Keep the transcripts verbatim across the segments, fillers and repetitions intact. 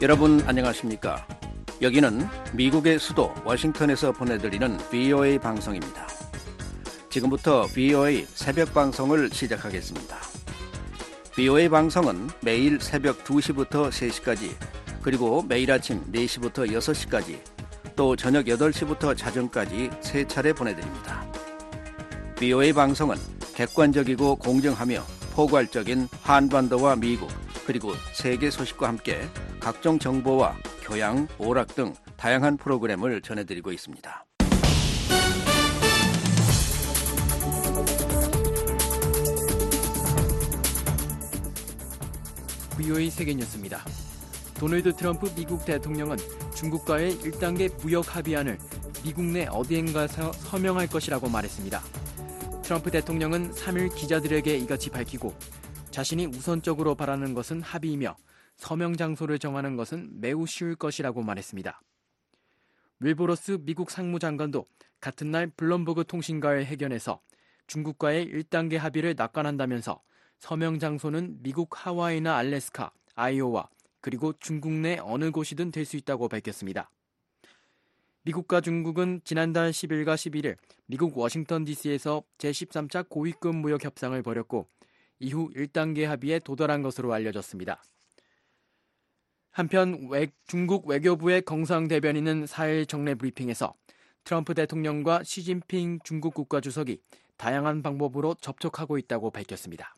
여러분 안녕하십니까? 여기는 미국의 수도 워싱턴에서 보내드리는 브이오에이 방송입니다. 지금부터 브이오에이 새벽 방송을 시작하겠습니다. 브이오에이 방송은 매일 새벽 두 시부터 세 시까지, 그리고 매일 아침 네 시부터 여섯 시까지, 또 저녁 여덟 시부터 자정까지 세 차례 보내드립니다. 브이오에이 방송은 객관적이고 공정하며 포괄적인 한반도와 미국, 그리고 세계 소식과 함께 각종 정보와 교양, 오락 등 다양한 프로그램을 전해드리고 있습니다. 브이오에이 세계뉴스입니다. 도널드 트럼프 미국 대통령은 중국과의 일 단계 무역 합의안을 미국 내 어디엔가서 서명할 것이라고 말했습니다. 트럼프 대통령은 삼 일 기자들에게 이같이 밝히고, 자신이 우선적으로 바라는 것은 합의이며 서명 장소를 정하는 것은 매우 쉬울 것이라고 말했습니다. 윌보러스 미국 상무장관도 같은 날 블룸버그 통신과의 회견에서 중국과의 일 단계 합의를 낙관한다면서 서명 장소는 미국 하와이나 알래스카, 아이오와, 그리고 중국 내 어느 곳이든 될 수 있다고 밝혔습니다. 미국과 중국은 지난달 십 일과 십일 일 미국 워싱턴 디씨에서 제십삼 차 고위급 무역 협상을 벌였고, 이후 일 단계 합의에 도달한 것으로 알려졌습니다. 한편 외, 중국 외교부의 경상 대변인은 사 일 정례 브리핑에서 트럼프 대통령과 시진핑 중국 국가주석이 다양한 방법으로 접촉하고 있다고 밝혔습니다.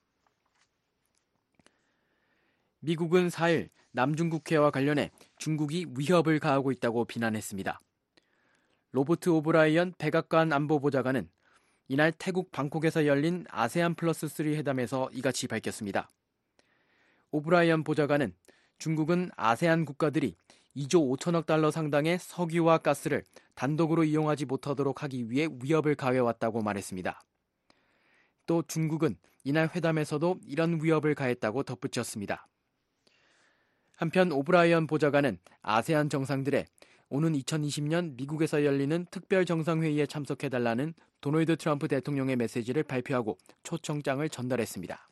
미국은 사 일 남중국해와 관련해 중국이 위협을 가하고 있다고 비난했습니다. 로버트 오브라이언 백악관 안보보좌관은 이날 태국 방콕에서 열린 아세안 플러스 삼 회담에서 이같이 밝혔습니다. 오브라이언 보좌관은 중국은 아세안 국가들이 이조 오천억 달러 상당의 석유와 가스를 단독으로 이용하지 못하도록 하기 위해 위협을 가해왔다고 말했습니다. 또 중국은 이날 회담에서도 이런 위협을 가했다고 덧붙였습니다. 한편 오브라이언 보좌관은 아세안 정상들의 오는 이천이십 년 미국에서 열리는 특별 정상회의에 참석해달라는 도널드 트럼프 대통령의 메시지를 발표하고 초청장을 전달했습니다.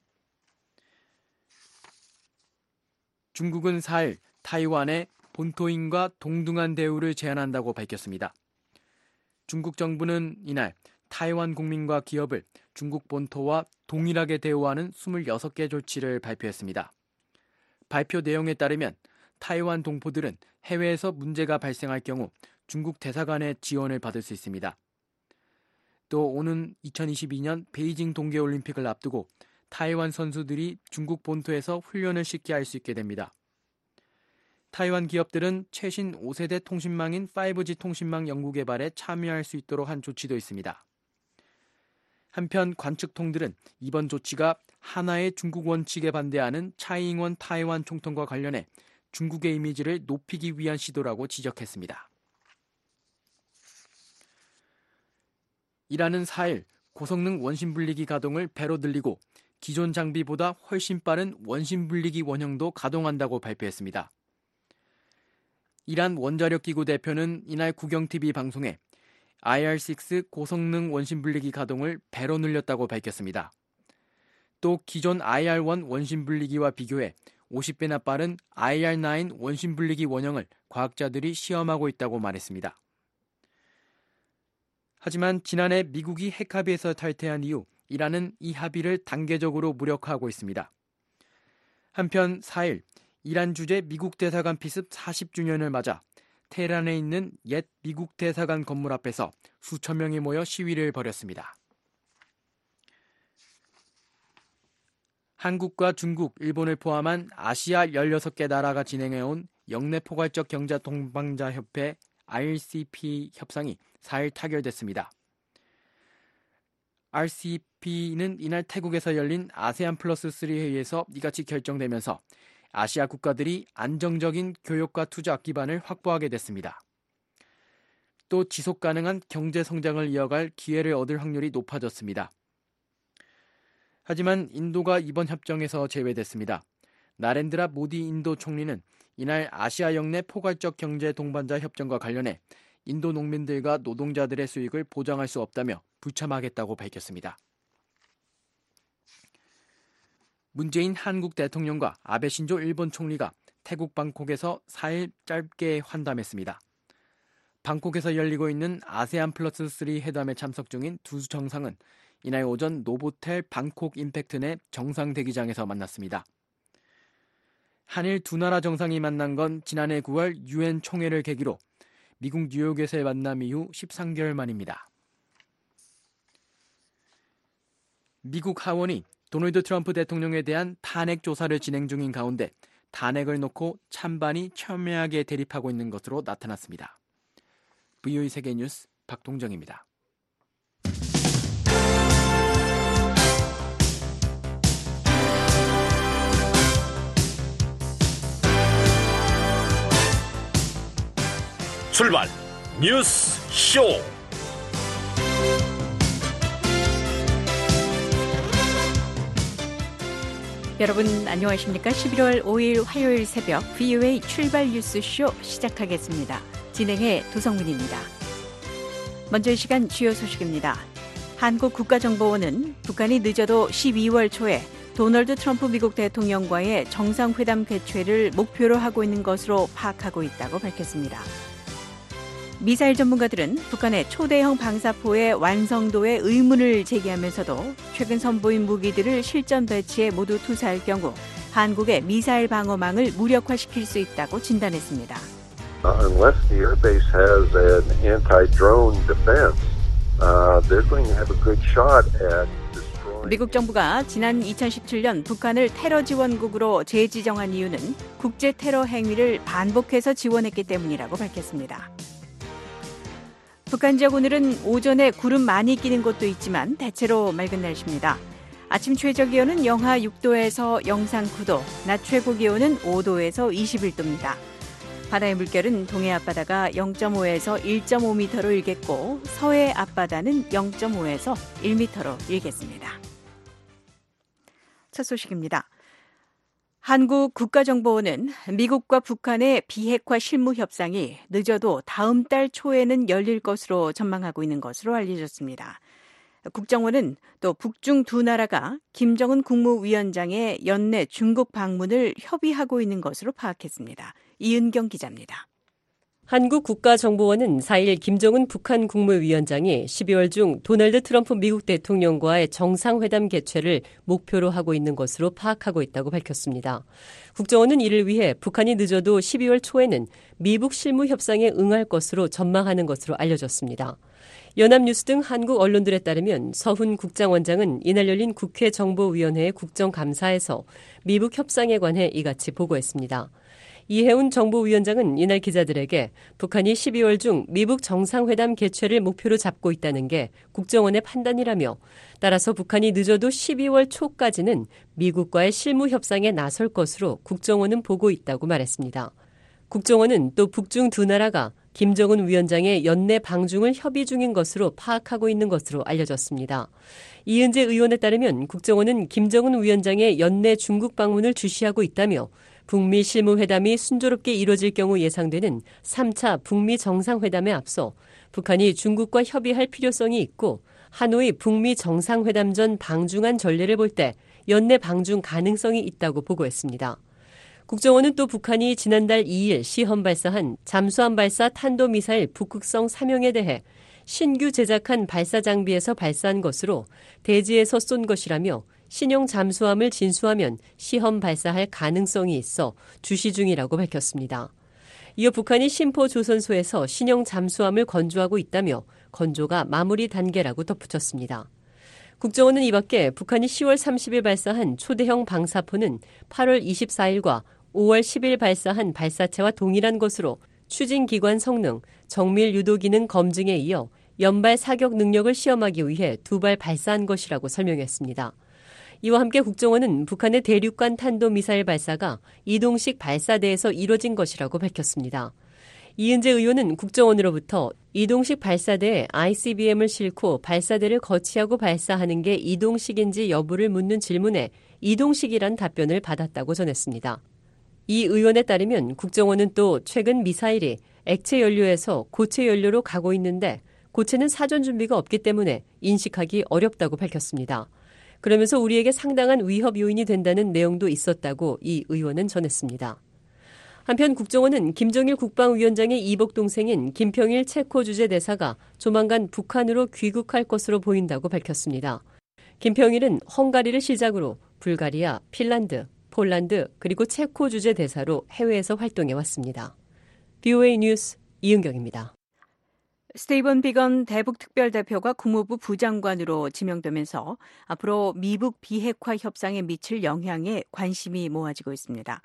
중국은 사 일 타이완에 본토인과 동등한 대우를 제한한다고 밝혔습니다. 중국 정부는 이날 타이완 국민과 기업을 중국 본토와 동일하게 대우하는 이십육 개 조치를 발표했습니다. 발표 내용에 따르면 타이완 동포들은 해외에서 문제가 발생할 경우 중국 대사관의 지원을 받을 수 있습니다. 또 오는 이천이십이 년 베이징 동계올림픽을 앞두고 타이완 선수들이 중국 본토에서 훈련을 쉽게 할 수 있게 됩니다. 타이완 기업들은 최신 오 세대 통신망인 파이브지 통신망 연구 개발에 참여할 수 있도록 한 조치도 있습니다. 한편 관측통들은 이번 조치가 하나의 중국 원칙에 반대하는 차이잉원 타이완 총통과 관련해 중국의 이미지를 높이기 위한 시도라고 지적했습니다. 이란은 사 일 고성능 원심 분리기 가동을 배로 늘리고 기존 장비보다 훨씬 빠른 원심 분리기 원형도 가동한다고 발표했습니다. 이란 원자력기구 대표는 이날 국영티비 방송에 아이알 육 고성능 원심 분리기 가동을 배로 늘렸다고 밝혔습니다. 또 기존 아이알 일 원심 분리기와 비교해 오십 배나 빠른 아이알 구 원심 분리기 원형을 과학자들이 시험하고 있다고 말했습니다. 하지만 지난해 미국이 핵합의에서 탈퇴한 이후 이란은 이 합의를 단계적으로 무력화하고 있습니다. 한편 사 일 이란 주재 미국 대사관 피습 사십 주년을 맞아 테헤란에 있는 옛 미국 대사관 건물 앞에서 수천 명이 모여 시위를 벌였습니다. 한국과 중국, 일본을 포함한 아시아 열여섯 개 나라가 진행해온 영내포괄적 경제 동반자협회 알씨피 협상이 사 일 타결됐습니다. 알씨피는 이날 태국에서 열린 아세안 플러스 삼 회의에서 이같이 결정되면서 아시아 국가들이 안정적인 교역과 투자 기반을 확보하게 됐습니다. 또 지속 가능한 경제 성장을 이어갈 기회를 얻을 확률이 높아졌습니다. 하지만 인도가 이번 협정에서 제외됐습니다. 나렌드라 모디 인도 총리는 이날 아시아 영내 포괄적 경제 동반자 협정과 관련해 인도 농민들과 노동자들의 수익을 보장할 수 없다며 불참하겠다고 밝혔습니다. 문재인 한국 대통령과 아베 신조 일본 총리가 태국 방콕에서 사 일 짧게 환담했습니다. 방콕에서 열리고 있는 아세안 플러스 삼 회담에 참석 중인 두 정상은 이날 오전 노보텔 방콕 임팩트 내 정상대기장에서 만났습니다. 한일 두 나라 정상이 만난 건 지난해 구월 유엔 총회를 계기로 미국 뉴욕에서의 만남 이후 십삼 개월 만입니다. 미국 하원이 도널드 트럼프 대통령에 대한 탄핵 조사를 진행 중인 가운데 탄핵을 놓고 찬반이 첨예하게 대립하고 있는 것으로 나타났습니다. 브이오에이 세계뉴스 박동정입니다. 출발 뉴스 쇼. 여러분 안녕하십니까? 십일월 오일 화요일 새벽 브이오에이 출발 뉴스 쇼 시작하겠습니다. 진행의 도성문입니다. 먼저 이 시간 주요 소식입니다. 한국 국가정보원은 북한이 늦어도 십이월 초에 도널드 트럼프 미국 대통령과의 정상회담 개최를 목표로 하고 있는 것으로 파악하고 있다고 밝혔습니다. 미사일 전문가들은 북한의 초대형 방사포의 완성도에 의문을 제기하면서도 최근 선보인 무기들을 실전 배치에 모두 투사할 경우 한국의 미사일 방어망을 무력화시킬 수 있다고 진단했습니다. Unless the airbase has an anti-drone defense, uh, they're going to have a good shot at destroying. 미국 정부가 지난 이천십칠 년 북한을 테러 지원국으로 재지정한 이유는 국제 테러 행위를 반복해서 지원했기 때문이라고 밝혔습니다. 북한 지역 오늘은 오전에 구름 많이 끼는 곳도 있지만 대체로 맑은 날씨입니다. 아침 최저 기온은 영하 육 도에서 영상 구 도, 낮 최고 기온은 오 도에서 이십일 도입니다. 바다의 물결은 동해 앞바다가 영 점 오에서 일 점 오 미터로 일겠고 서해 앞바다는 영 점 오에서 일 미터로 일겠습니다. 첫 소식입니다. 한국 국가정보원은 미국과 북한의 비핵화 실무 협상이 늦어도 다음 달 초에는 열릴 것으로 전망하고 있는 것으로 알려졌습니다. 국정원은 또 북중 두 나라가 김정은 국무위원장의 연내 중국 방문을 협의하고 있는 것으로 파악했습니다. 이은경 기자입니다. 한국 국가정보원은 사 일 김정은 북한 국무위원장이 십이월 중 도널드 트럼프 미국 대통령과의 정상회담 개최를 목표로 하고 있는 것으로 파악하고 있다고 밝혔습니다. 국정원은 이를 위해 북한이 늦어도 십이월 초에는 미북 실무 협상에 응할 것으로 전망하는 것으로 알려졌습니다. 연합뉴스 등 한국 언론들에 따르면 서훈 국장원장은 이날 열린 국회 정보위원회 국정감사에서 미북 협상에 관해 이같이 보고했습니다. 이해운 정보위원장은 이날 기자들에게 북한이 십이월 중 미북 정상회담 개최를 목표로 잡고 있다는 게 국정원의 판단이라며 따라서 북한이 늦어도 십이월 초까지는 미국과의 실무 협상에 나설 것으로 국정원은 보고 있다고 말했습니다. 국정원은 또 북중 두 나라가 김정은 위원장의 연내 방중을 협의 중인 것으로 파악하고 있는 것으로 알려졌습니다. 이은재 의원에 따르면 국정원은 김정은 위원장의 연내 중국 방문을 주시하고 있다며 북미 실무회담이 순조롭게 이뤄질 경우 예상되는 삼 차 북미 정상회담에 앞서 북한이 중국과 협의할 필요성이 있고 하노이 북미 정상회담 전 방중한 전례를 볼 때 연내 방중 가능성이 있다고 보고했습니다. 국정원은 또 북한이 지난달 이 일 시험 발사한 잠수함 발사 탄도미사일 북극성 삼 형에 대해 신규 제작한 발사 장비에서 발사한 것으로 대지에서 쏜 것이라며 신형 잠수함을 진수하면 시험 발사할 가능성이 있어 주시 중이라고 밝혔습니다. 이어 북한이 심포조선소에서 신형 잠수함을 건조하고 있다며 건조가 마무리 단계라고 덧붙였습니다. 국정원은 이 밖에 북한이 시월 삼십일 발사한 초대형 방사포는 팔월 이십사일과 오월 십일 발사한 발사체와 동일한 것으로 추진기관 성능, 정밀 유도 기능 검증에 이어 연발 사격 능력을 시험하기 위해 두 발 발사한 것이라고 설명했습니다. 이와 함께 국정원은 북한의 대륙간 탄도미사일 발사가 이동식 발사대에서 이뤄진 것이라고 밝혔습니다. 이은재 의원은 국정원으로부터 이동식 발사대에 아이씨비엠을 싣고 발사대를 거치하고 발사하는 게 이동식인지 여부를 묻는 질문에 이동식이란 답변을 받았다고 전했습니다. 이 의원에 따르면 국정원은 또 최근 미사일이 액체 연료에서 고체 연료로 가고 있는데 고체는 사전 준비가 없기 때문에 인식하기 어렵다고 밝혔습니다. 그러면서 우리에게 상당한 위협 요인이 된다는 내용도 있었다고 이 의원은 전했습니다. 한편 국정원은 김정일 국방위원장의 이복 동생인 김평일 체코 주재 대사가 조만간 북한으로 귀국할 것으로 보인다고 밝혔습니다. 김평일은 헝가리를 시작으로 불가리아, 핀란드, 폴란드 그리고 체코 주재 대사로 해외에서 활동해 왔습니다. 비오에이 뉴스 이은경입니다. 스티븐 비건 대북 특별대표가 국무부 부장관으로 지명되면서 앞으로 미북 비핵화 협상에 미칠 영향에 관심이 모아지고 있습니다.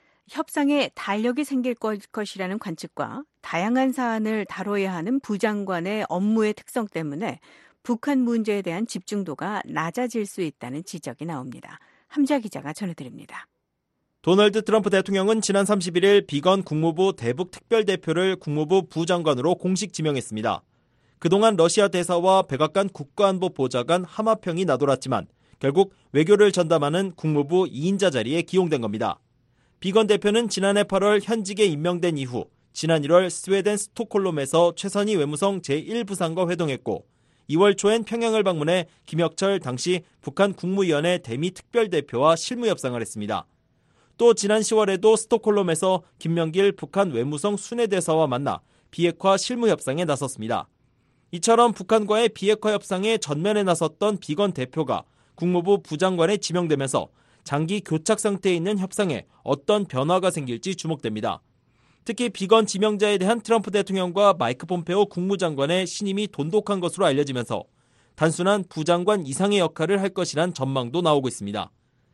협상에 탄력이 생길 것이라는 관측과 다양한 사안을 다뤄야 하는 부장관의 업무의 특성 때문에 북한 문제에 대한 집중도가 낮아질 수 있다는 지적이 나옵니다. 함자 기자가 전해드립니다. 도널드 트럼프 대통령은 지난 삼십일 일 비건 국무부 대북 특별대표를 국무부 부장관으로 공식 지명했습니다. 그동안 러시아 대사와 백악관 국가안보 보좌관 하마평이 나돌았지만 결국 외교를 전담하는 국무부 이 인자 자리에 기용된 겁니다. 비건 대표는 지난해 팔월 현직에 임명된 이후 지난 일월 스웨덴 스톡홀름에서 최선희 외무성 제일 부상과 회동했고 이월 초엔 평양을 방문해 김혁철 당시 북한 국무위원회 대미 특별대표와 실무협상을 했습니다. 또 지난 시월에도 스톡홀름에서 김명길 북한 외무성 순회대사와 만나 비핵화 실무협상에 나섰습니다. 이처럼 북한과의 비핵화 협상에 전면에 나섰던 비건 대표가 국무부 부장관에 지명되면서 장기 교착 상태에 있는 협상에 어떤 변화가 생길지 주목됩니다. 특히 비건 지명자에 대한 트럼프 대통령과 마이크 폼페오 국무장관의 신임이 돈독한 것으로 알려지면서 단순한 부장관 이상의 역할을 할 것이란 전망도 나오고 있습니다.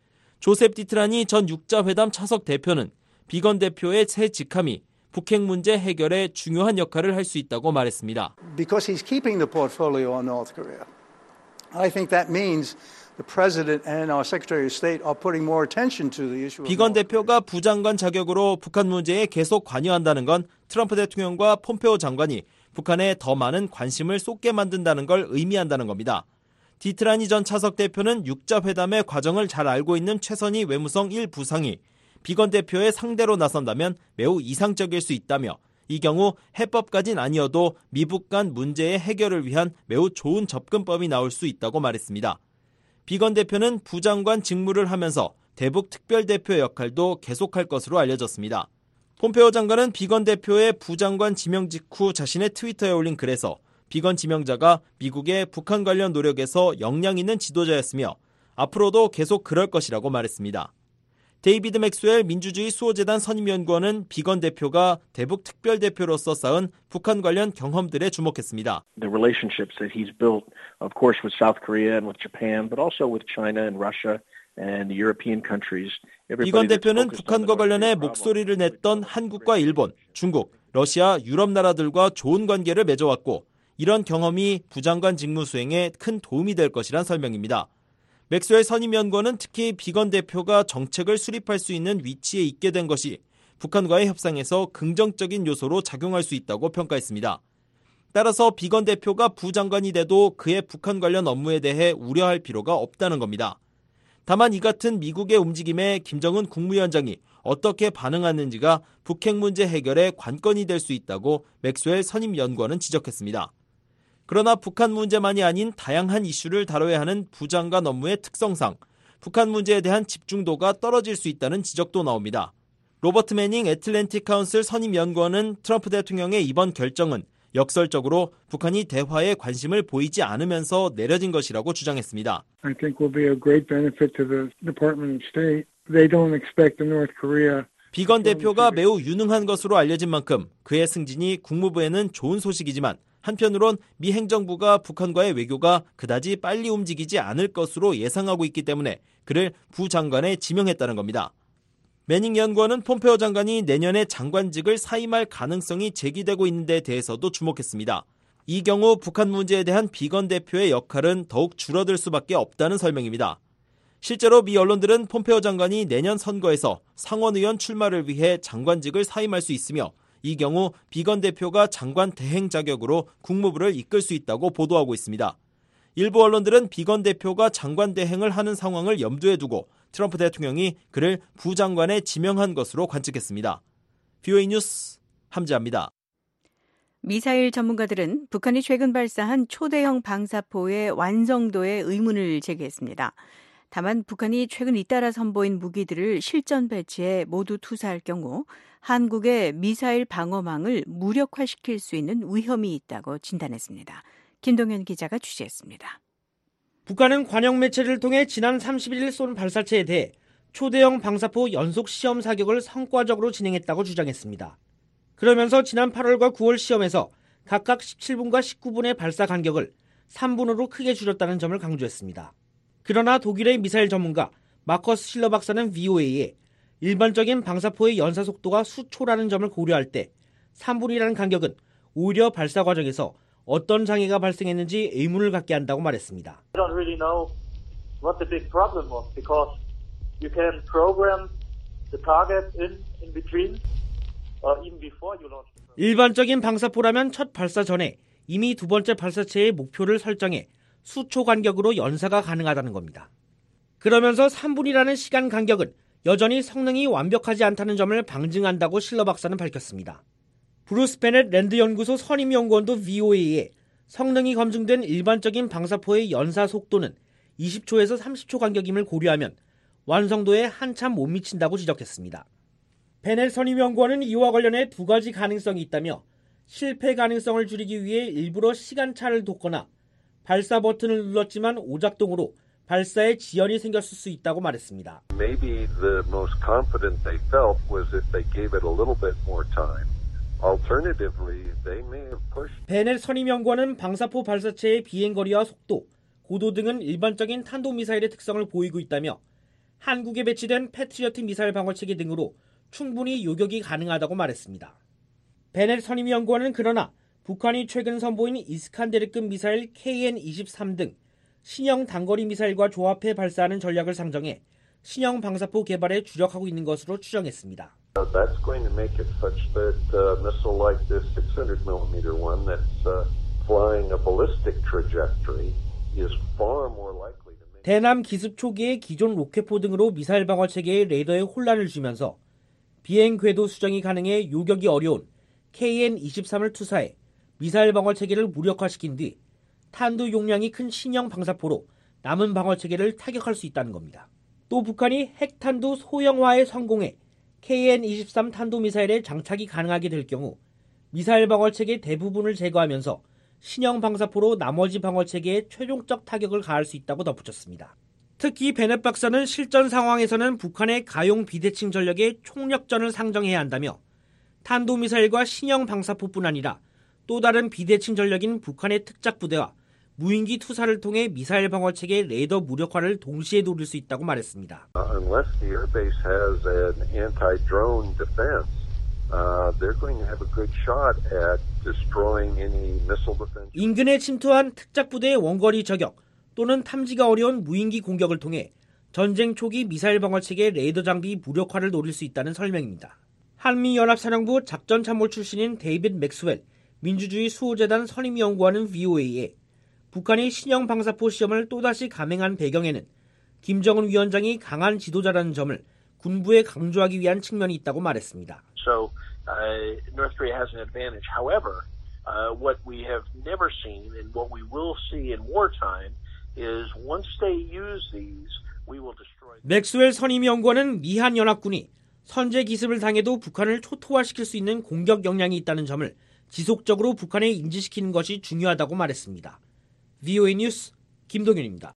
조셉 디트라니 전 육자회담 차석 대표는 비건 대표의 새 직함이 북핵 문제 해결에 중요한 역할을 할 수 있다고 말했습니다. Because he's keeping the portfolio on North Korea. I think that means the president and our secretary of state are putting more attention to the issue. 비건 대표가 부장관 자격으로 북한 문제에 계속 관여한다는 건 트럼프 대통령과 폼페오 장관이 북한에 더 많은 관심을 쏟게 만든다는 걸 의미한다는 겁니다. 디트라니 전 차석 대표는 육자회담의 과정을 잘 알고 있는 최선희 외무성 일 부상이 비건 대표의 상대로 나선다면 매우 이상적일 수 있다며 이 경우 해법까진 아니어도 미북 간 문제의 해결을 위한 매우 좋은 접근법이 나올 수 있다고 말했습니다. 비건 대표는 부장관 직무를 하면서 대북 특별대표 역할도 계속할 것으로 알려졌습니다. 폼페오 장관은 비건 대표의 부장관 지명 직후 자신의 트위터에 올린 글에서 비건 지명자가 미국의 북한 관련 노력에서 역량 있는 지도자였으며 앞으로도 계속 그럴 것이라고 말했습니다. 데이비드 맥스웰 민주주의 수호재단 선임연구원은 비건 대표가 대북 특별대표로서 쌓은 북한 관련 경험들에 주목했습니다. The relationships that he's built, of course, with South Korea and with Japan, but also with China and Russia and the European countries. 비건 대표는 북한과 관련해 목소리를 냈던 한국과 일본, 중국, 러시아, 유럽 나라들과 좋은 관계를 맺어왔고 이런 경험이 부장관 직무 수행에 큰 도움이 될 것이란 설명입니다. 맥스웰 선임연구원은 특히 비건 대표가 정책을 수립할 수 있는 위치에 있게 된 것이 북한과의 협상에서 긍정적인 요소로 작용할 수 있다고 평가했습니다. 따라서 비건 대표가 부장관이 돼도 그의 북한 관련 업무에 대해 우려할 필요가 없다는 겁니다. 다만 이 같은 미국의 움직임에 김정은 국무위원장이 어떻게 반응하는지가 북핵 문제 해결의 관건이 될 수 있다고 맥스웰 선임연구원은 지적했습니다. 그러나 북한 문제만이 아닌 다양한 이슈를 다뤄야 하는 부장관 업무의 특성상 북한 문제에 대한 집중도가 떨어질 수 있다는 지적도 나옵니다. 로버트 매닝 애틀랜틱 카운슬 선임연구원은 트럼프 대통령의 이번 결정은 역설적으로 북한이 대화에 관심을 보이지 않으면서 내려진 것이라고 주장했습니다. I think will be a great benefit to the Department of State. They don't expect the North Korea. 비건 대표가 매우 유능한 것으로 알려진 만큼 그의 승진이 국무부에는 좋은 소식이지만 한편으론 미 행정부가 북한과의 외교가 그다지 빨리 움직이지 않을 것으로 예상하고 있기 때문에 그를 부장관에 지명했다는 겁니다. 매닝 연구원은 폼페오 장관이 내년에 장관직을 사임할 가능성이 제기되고 있는 데 대해서도 주목했습니다. 이 경우 북한 문제에 대한 비건 대표의 역할은 더욱 줄어들 수밖에 없다는 설명입니다. 실제로 미 언론들은 폼페오 장관이 내년 선거에서 상원의원 출마를 위해 장관직을 사임할 수 있으며 이 경우 비건 대표가 장관 대행 자격으로 국무부를 이끌 수 있다고 보도하고 있습니다. 일부 언론들은 비건 대표가 장관 대행을 하는 상황을 염두에 두고 트럼프 대통령이 그를 부장관에 지명한 것으로 관측했습니다. 비오에이 뉴스 함지아입니다. 미사일 전문가들은 북한이 최근 발사한 초대형 방사포의 완성도에 의문을 제기했습니다. 다만 북한이 최근 잇따라 선보인 무기들을 실전 배치해 모두 투사할 경우 한국의 미사일 방어망을 무력화시킬 수 있는 위험이 있다고 진단했습니다. 김동현 기자가 취재했습니다. 북한은 관영 매체를 통해 지난 삼십일 일 쏜 발사체에 대해 초대형 방사포 연속 시험 사격을 성과적으로 진행했다고 주장했습니다. 그러면서 지난 팔월과 구월 시험에서 각각 십칠 분과 십구 분의 발사 간격을 삼 분으로 크게 줄였다는 점을 강조했습니다. 그러나 독일의 미사일 전문가 마커스 실러 박사는 브이오에이에 일반적인 방사포의 연사 속도가 수초라는 점을 고려할 때 삼 분이라는 간격은 오히려 발사 과정에서 어떤 장애가 발생했는지 의문을 갖게 한다고 말했습니다. I don't really know what the big problem was because you can program the target in in between or even before you launch. 일반적인 방사포라면 첫 발사 전에 이미 두 번째 발사체의 목표를 설정해 수초 간격으로 연사가 가능하다는 겁니다. 그러면서 삼 분이라는 시간 간격은 여전히 성능이 완벽하지 않다는 점을 방증한다고 실러 박사는 밝혔습니다. 브루스 베넷 랜드 연구소 선임 연구원도 브이오에이에 성능이 검증된 일반적인 방사포의 연사 속도는 이십 초에서 삼십 초 간격임을 고려하면 완성도에 한참 못 미친다고 지적했습니다. 베넷 선임 연구원은 이와 관련해 두 가지 가능성이 있다며 실패 가능성을 줄이기 위해 일부러 시간차를 뒀거나 발사 버튼을 눌렀지만 오작동으로 발사에 지연이 생겼을 수 있다고 말했습니다. Maybe the most confident they felt was if they gave it a little bit more time. Alternatively, they may have pushed. 베넷 선임 연구원은 방사포 발사체의 비행거리와 속도, 고도 등은 일반적인 탄도미사일의 특성을 보이고 있다며 한국에 배치된 패트리어트 미사일 방어체계 등으로 충분히 요격이 가능하다고 말했습니다. 베넷 선임 연구원은 그러나 북한이 최근 선보인 이스칸데르급 미사일 케이엔 이십삼 등 신형 단거리 미사일과 조합해 발사하는 전략을 상정해 신형 방사포 개발에 주력하고 있는 것으로 추정했습니다. That's going to make it such that a missile like this six hundred millimeter one that's uh, flying a ballistic trajectory is far more likely to make. 대남 기습 초기의 기존 로켓포 등으로 미사일 방어 체계의 레이더에 혼란을 주면서 비행 궤도 수정이 가능해 요격이 어려운 케이엔 이십삼을 투사해 미사일 방어 체계를 무력화시킨 뒤 탄두 용량이 큰 신형 방사포로 남은 방어 체계를 타격할 수 있다는 겁니다. 또 북한이 핵탄두 소형화에 성공해 케이엔 이십삼 탄도미사일에 장착이 가능하게 될 경우 미사일 방어체계 대부분을 제거하면서 신형 방사포로 나머지 방어체계에 최종적 타격을 가할 수 있다고 덧붙였습니다. 특히 베넷 박사는 실전 상황에서는 북한의 가용 비대칭 전력의 총력전을 상정해야 한다며 탄도미사일과 신형 방사포뿐 아니라 또 다른 비대칭 전력인 북한의 특작부대와 무인기 투사를 통해 미사일 방어체계 레이더 무력화를 동시에 노릴 수 있다고 말했습니다. Unless the airbase has an anti-drone defense, uh, they're going to have a good shot at destroying any missile defense. 인근에 침투한 특작부대의 원거리 저격 또는 탐지가 어려운 무인기 공격을 통해 전쟁 초기 미사일 방어체계 레이더 장비 무력화를 노릴 수 있다는 설명입니다. 한미연합사령부 작전참모 출신인 데이빗 맥스웰 민주주의 수호재단 선임연구원은 브이오에이에 북한이 신형 방사포 시험을 또다시 감행한 배경에는 김정은 위원장이 강한 지도자라는 점을 군부에 강조하기 위한 측면이 있다고 말했습니다. So, uh, North Korea has an advantage. However, uh, what we have never seen and what we will see in wartime is once they use these, we will destroy. 맥스웰 선임연구원은 미한 연합군이 선제 기습을 당해도 북한을 초토화시킬 수 있는 공격 역량이 있다는 점을 지속적으로 북한에 인지시키는 것이 중요하다고 말했습니다. 브이오에이 뉴스 김동윤입니다.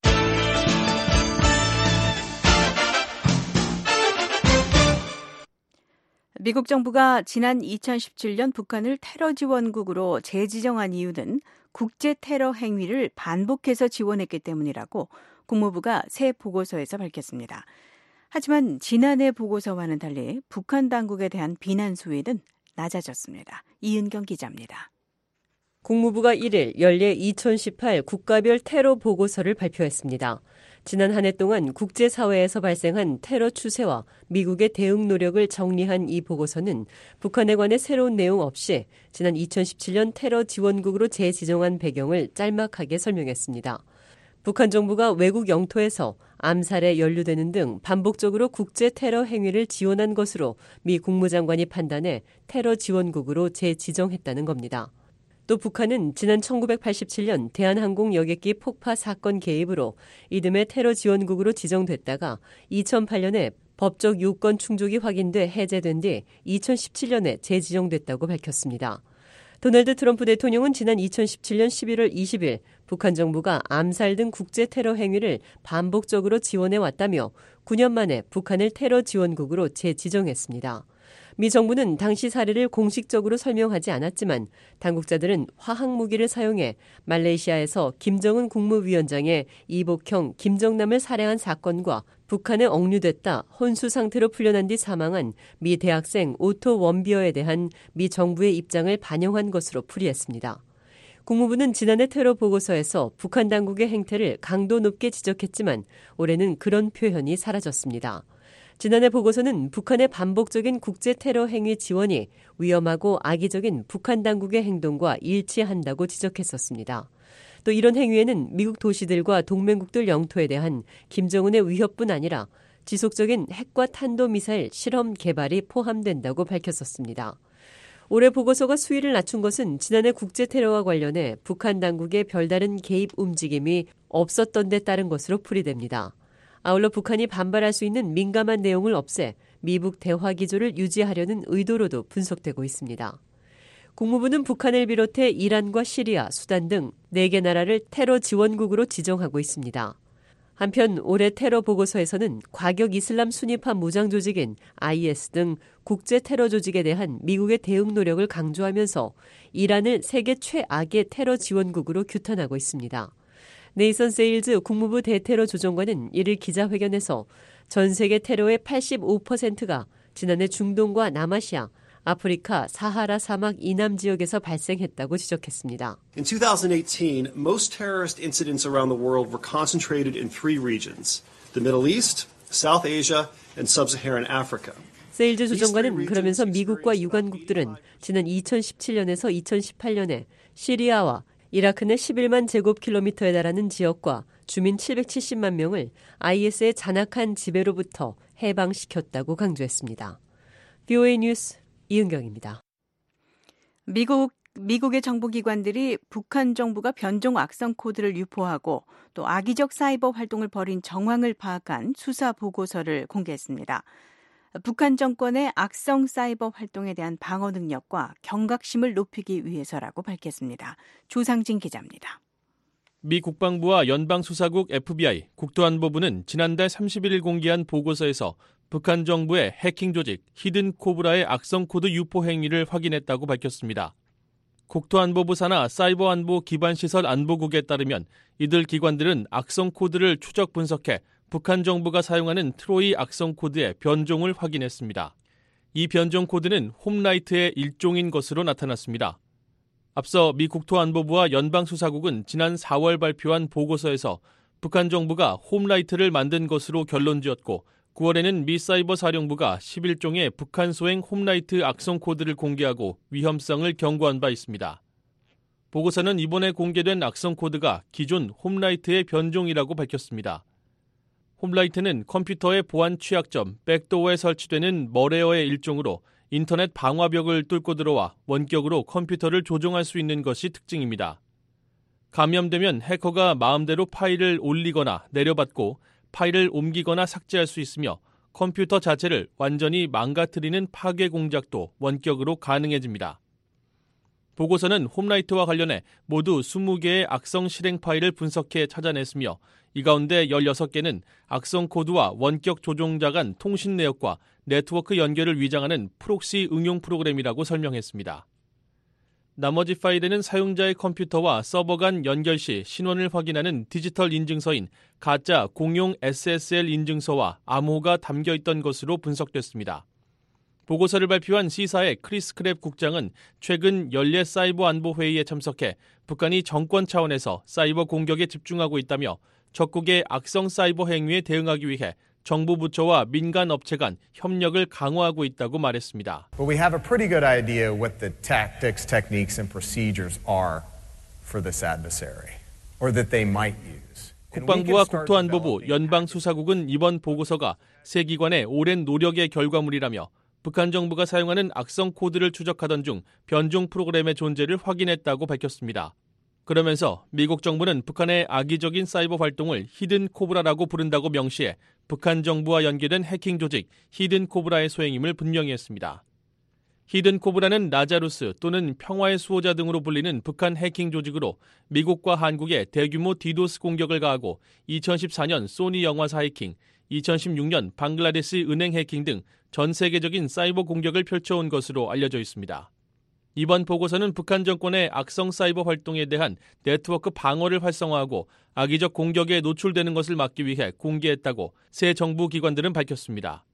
미국 정부가 지난 이천십칠 년 북한을 테러 지원국으로 재지정한 이유는 국제 테러 행위를 반복해서 지원했기 때문이라고 국무부가 새 보고서에서 밝혔습니다. 하지만 지난해 보고서와는 달리 북한 당국에 대한 비난 수위는 낮아졌습니다. 이은경 기자입니다. 국무부가 일 일 연례 이천십팔 국가별 테러 보고서를 발표했습니다. 지난 한 해 동안 국제사회에서 발생한 테러 추세와 미국의 대응 노력을 정리한 이 보고서는 북한에 관해 새로운 내용 없이 지난 이천십칠 년 테러 지원국으로 재지정한 배경을 짤막하게 설명했습니다. 북한 정부가 외국 영토에서 암살에 연루되는 등 반복적으로 국제 테러 행위를 지원한 것으로 미 국무장관이 판단해 테러 지원국으로 재지정했다는 겁니다. 또 북한은 지난 천구백팔십칠 년 대한항공 여객기 폭파 사건 개입으로 이듬해 테러 지원국으로 지정됐다가 이천팔 년에 법적 요건 충족이 확인돼 해제된 뒤 이천십칠 년에 재지정됐다고 밝혔습니다. 도널드 트럼프 대통령은 지난 이천십칠 년 십일월 이십일 북한 정부가 암살 등 국제 테러 행위를 반복적으로 지원해 왔다며 구 년 만에 북한을 테러 지원국으로 재지정했습니다. 미 정부는 당시 사례를 공식적으로 설명하지 않았지만 당국자들은 화학무기를 사용해 말레이시아에서 김정은 국무위원장의 이복형 김정남을 살해한 사건과 북한에 억류됐다 혼수 상태로 풀려난 뒤 사망한 미 대학생 오토 원비어에 대한 미 정부의 입장을 반영한 것으로 풀이했습니다. 국무부는 지난해 테러 보고서에서 북한 당국의 행태를 강도 높게 지적했지만 올해는 그런 표현이 사라졌습니다. 지난해 보고서는 북한의 반복적인 국제 테러 행위 지원이 위험하고 악의적인 북한 당국의 행동과 일치한다고 지적했었습니다. 또 이런 행위에는 미국 도시들과 동맹국들 영토에 대한 김정은의 위협뿐 아니라 지속적인 핵과 탄도미사일 실험 개발이 포함된다고 밝혔었습니다. 올해 보고서가 수위를 낮춘 것은 지난해 국제 테러와 관련해 북한 당국의 별다른 개입 움직임이 없었던 데 따른 것으로 풀이됩니다. 아울러 북한이 반발할 수 있는 민감한 내용을 없애 미북 대화 기조를 유지하려는 의도로도 분석되고 있습니다. 국무부는 북한을 비롯해 이란과 시리아, 수단 등 네 개 나라를 테러 지원국으로 지정하고 있습니다. 한편 올해 테러 보고서에서는 과격 이슬람 순위파 무장 조직인 아이에스 등 국제 테러 조직에 대한 미국의 대응 노력을 강조하면서 이란을 세계 최악의 테러 지원국으로 규탄하고 있습니다. 네이선 세일즈 국무부 대테러 조정관은 이를 기자회견에서 전 세계 테러의 팔십오 퍼센트가 지난해 중동과 남아시아, 아프리카, 사하라 사막 이남 지역에서 발생했다고 지적했습니다. In twenty eighteen, most terrorist incidents around the world were concentrated in three regions: the Middle East, South Asia, and Sub-Saharan Africa. 세일즈 조정관은 그러면서 미국과 유관국들은 지난 이천십칠 년에서 이천십팔 년에 시리아와 이라크 내 십일만 제곱킬로미터에 달하는 지역과 주민 칠백칠십만 명을 아이에스의 잔악한 지배로부터 해방시켰다고 강조했습니다. 브이오에이 뉴스 이은경입니다. 미국, 미국의 정보기관들이 북한 정부가 변종 악성 코드를 유포하고 또 악의적 사이버 활동을 벌인 정황을 파악한 수사 보고서를 공개했습니다. 북한 정권의 악성 사이버 활동에 대한 방어 능력과 경각심을 높이기 위해서라고 밝혔습니다. 조상진 기자입니다. 미 국방부와 연방수사국 에프비아이, 국토안보부는 지난달 삼십일 일 공개한 보고서에서 북한 정부의 해킹 조직 히든 코브라의 악성 코드 유포 행위를 확인했다고 밝혔습니다. 국토안보부 산하 사이버안보 기반시설 안보국에 따르면 이들 기관들은 악성 코드를 추적 분석해 북한 정부가 사용하는 트로이 악성 코드의 변종을 확인했습니다. 이 변종 코드는 홈라이트의 일종인 것으로 나타났습니다. 앞서 미 국토안보부와 연방수사국은 지난 사월 발표한 보고서에서 북한 정부가 홈라이트를 만든 것으로 결론지었고 구월에는 미 사이버 사령부가 십일 종의 북한 소행 홈라이트 악성 코드를 공개하고 위험성을 경고한 바 있습니다. 보고서는 이번에 공개된 악성 코드가 기존 홈라이트의 변종이라고 밝혔습니다. 홈라이트는 컴퓨터의 보안 취약점, 백도어에 설치되는 머레어의 일종으로 인터넷 방화벽을 뚫고 들어와 원격으로 컴퓨터를 조종할 수 있는 것이 특징입니다. 감염되면 해커가 마음대로 파일을 올리거나 내려받고 파일을 옮기거나 삭제할 수 있으며 컴퓨터 자체를 완전히 망가뜨리는 파괴 공작도 원격으로 가능해집니다. 보고서는 홈라이트와 관련해 모두 이십 개의 악성 실행 파일을 분석해 찾아냈으며 이 가운데 열여섯 개는 악성 코드와 원격 조종자 간 통신 내역과 네트워크 연결을 위장하는 프록시 응용 프로그램이라고 설명했습니다. 나머지 파일에는 사용자의 컴퓨터와 서버 간 연결 시 신원을 확인하는 디지털 인증서인 가짜 공용 에스에스엘 인증서와 암호가 담겨 있던 것으로 분석됐습니다. 보고서를 발표한 시사의 크리스 크랩 국장은 최근 연례 사이버 안보 회의에 참석해 북한이 정권 차원에서 사이버 공격에 집중하고 있다며 적국의 악성 사이버 행위에 대응하기 위해 정부 부처와 민간 업체 간 협력을 강화하고 있다고 말했습니다. But we have a pretty good idea what the tactics, techniques and procedures are for this adversary or that they might use. 국방부와 국토안보부, 연방수사국은 이번 보고서가 세 기관의 오랜 노력의 결과물이라며 북한 정부가 사용하는 악성 코드를 추적하던 중 변종 프로그램의 존재를 확인했다고 밝혔습니다. 그러면서 미국 정부는 북한의 악의적인 사이버 활동을 히든 코브라라고 부른다고 명시해 북한 정부와 연계된 해킹 조직 히든 코브라의 소행임을 분명히 했습니다. 히든 코브라는 라자루스 또는 평화의 수호자 등으로 불리는 북한 해킹 조직으로 미국과 한국에 대규모 디도스 공격을 가하고 이천십사 년 소니 영화사 해킹, 이천십육 년 방글라데시 은행 해킹 등 전 세계적인 사이버 공격을 펼쳐온 것으로 알려져 있습니다. 이번 보고서는 북한 정권의 악성 사이버 활동에 대한 네트워크 방어를 활성화하고 악의적 공격에 노출되는 것을 막기 위해 공개했다고 새 정부 기관들은 밝혔습니다.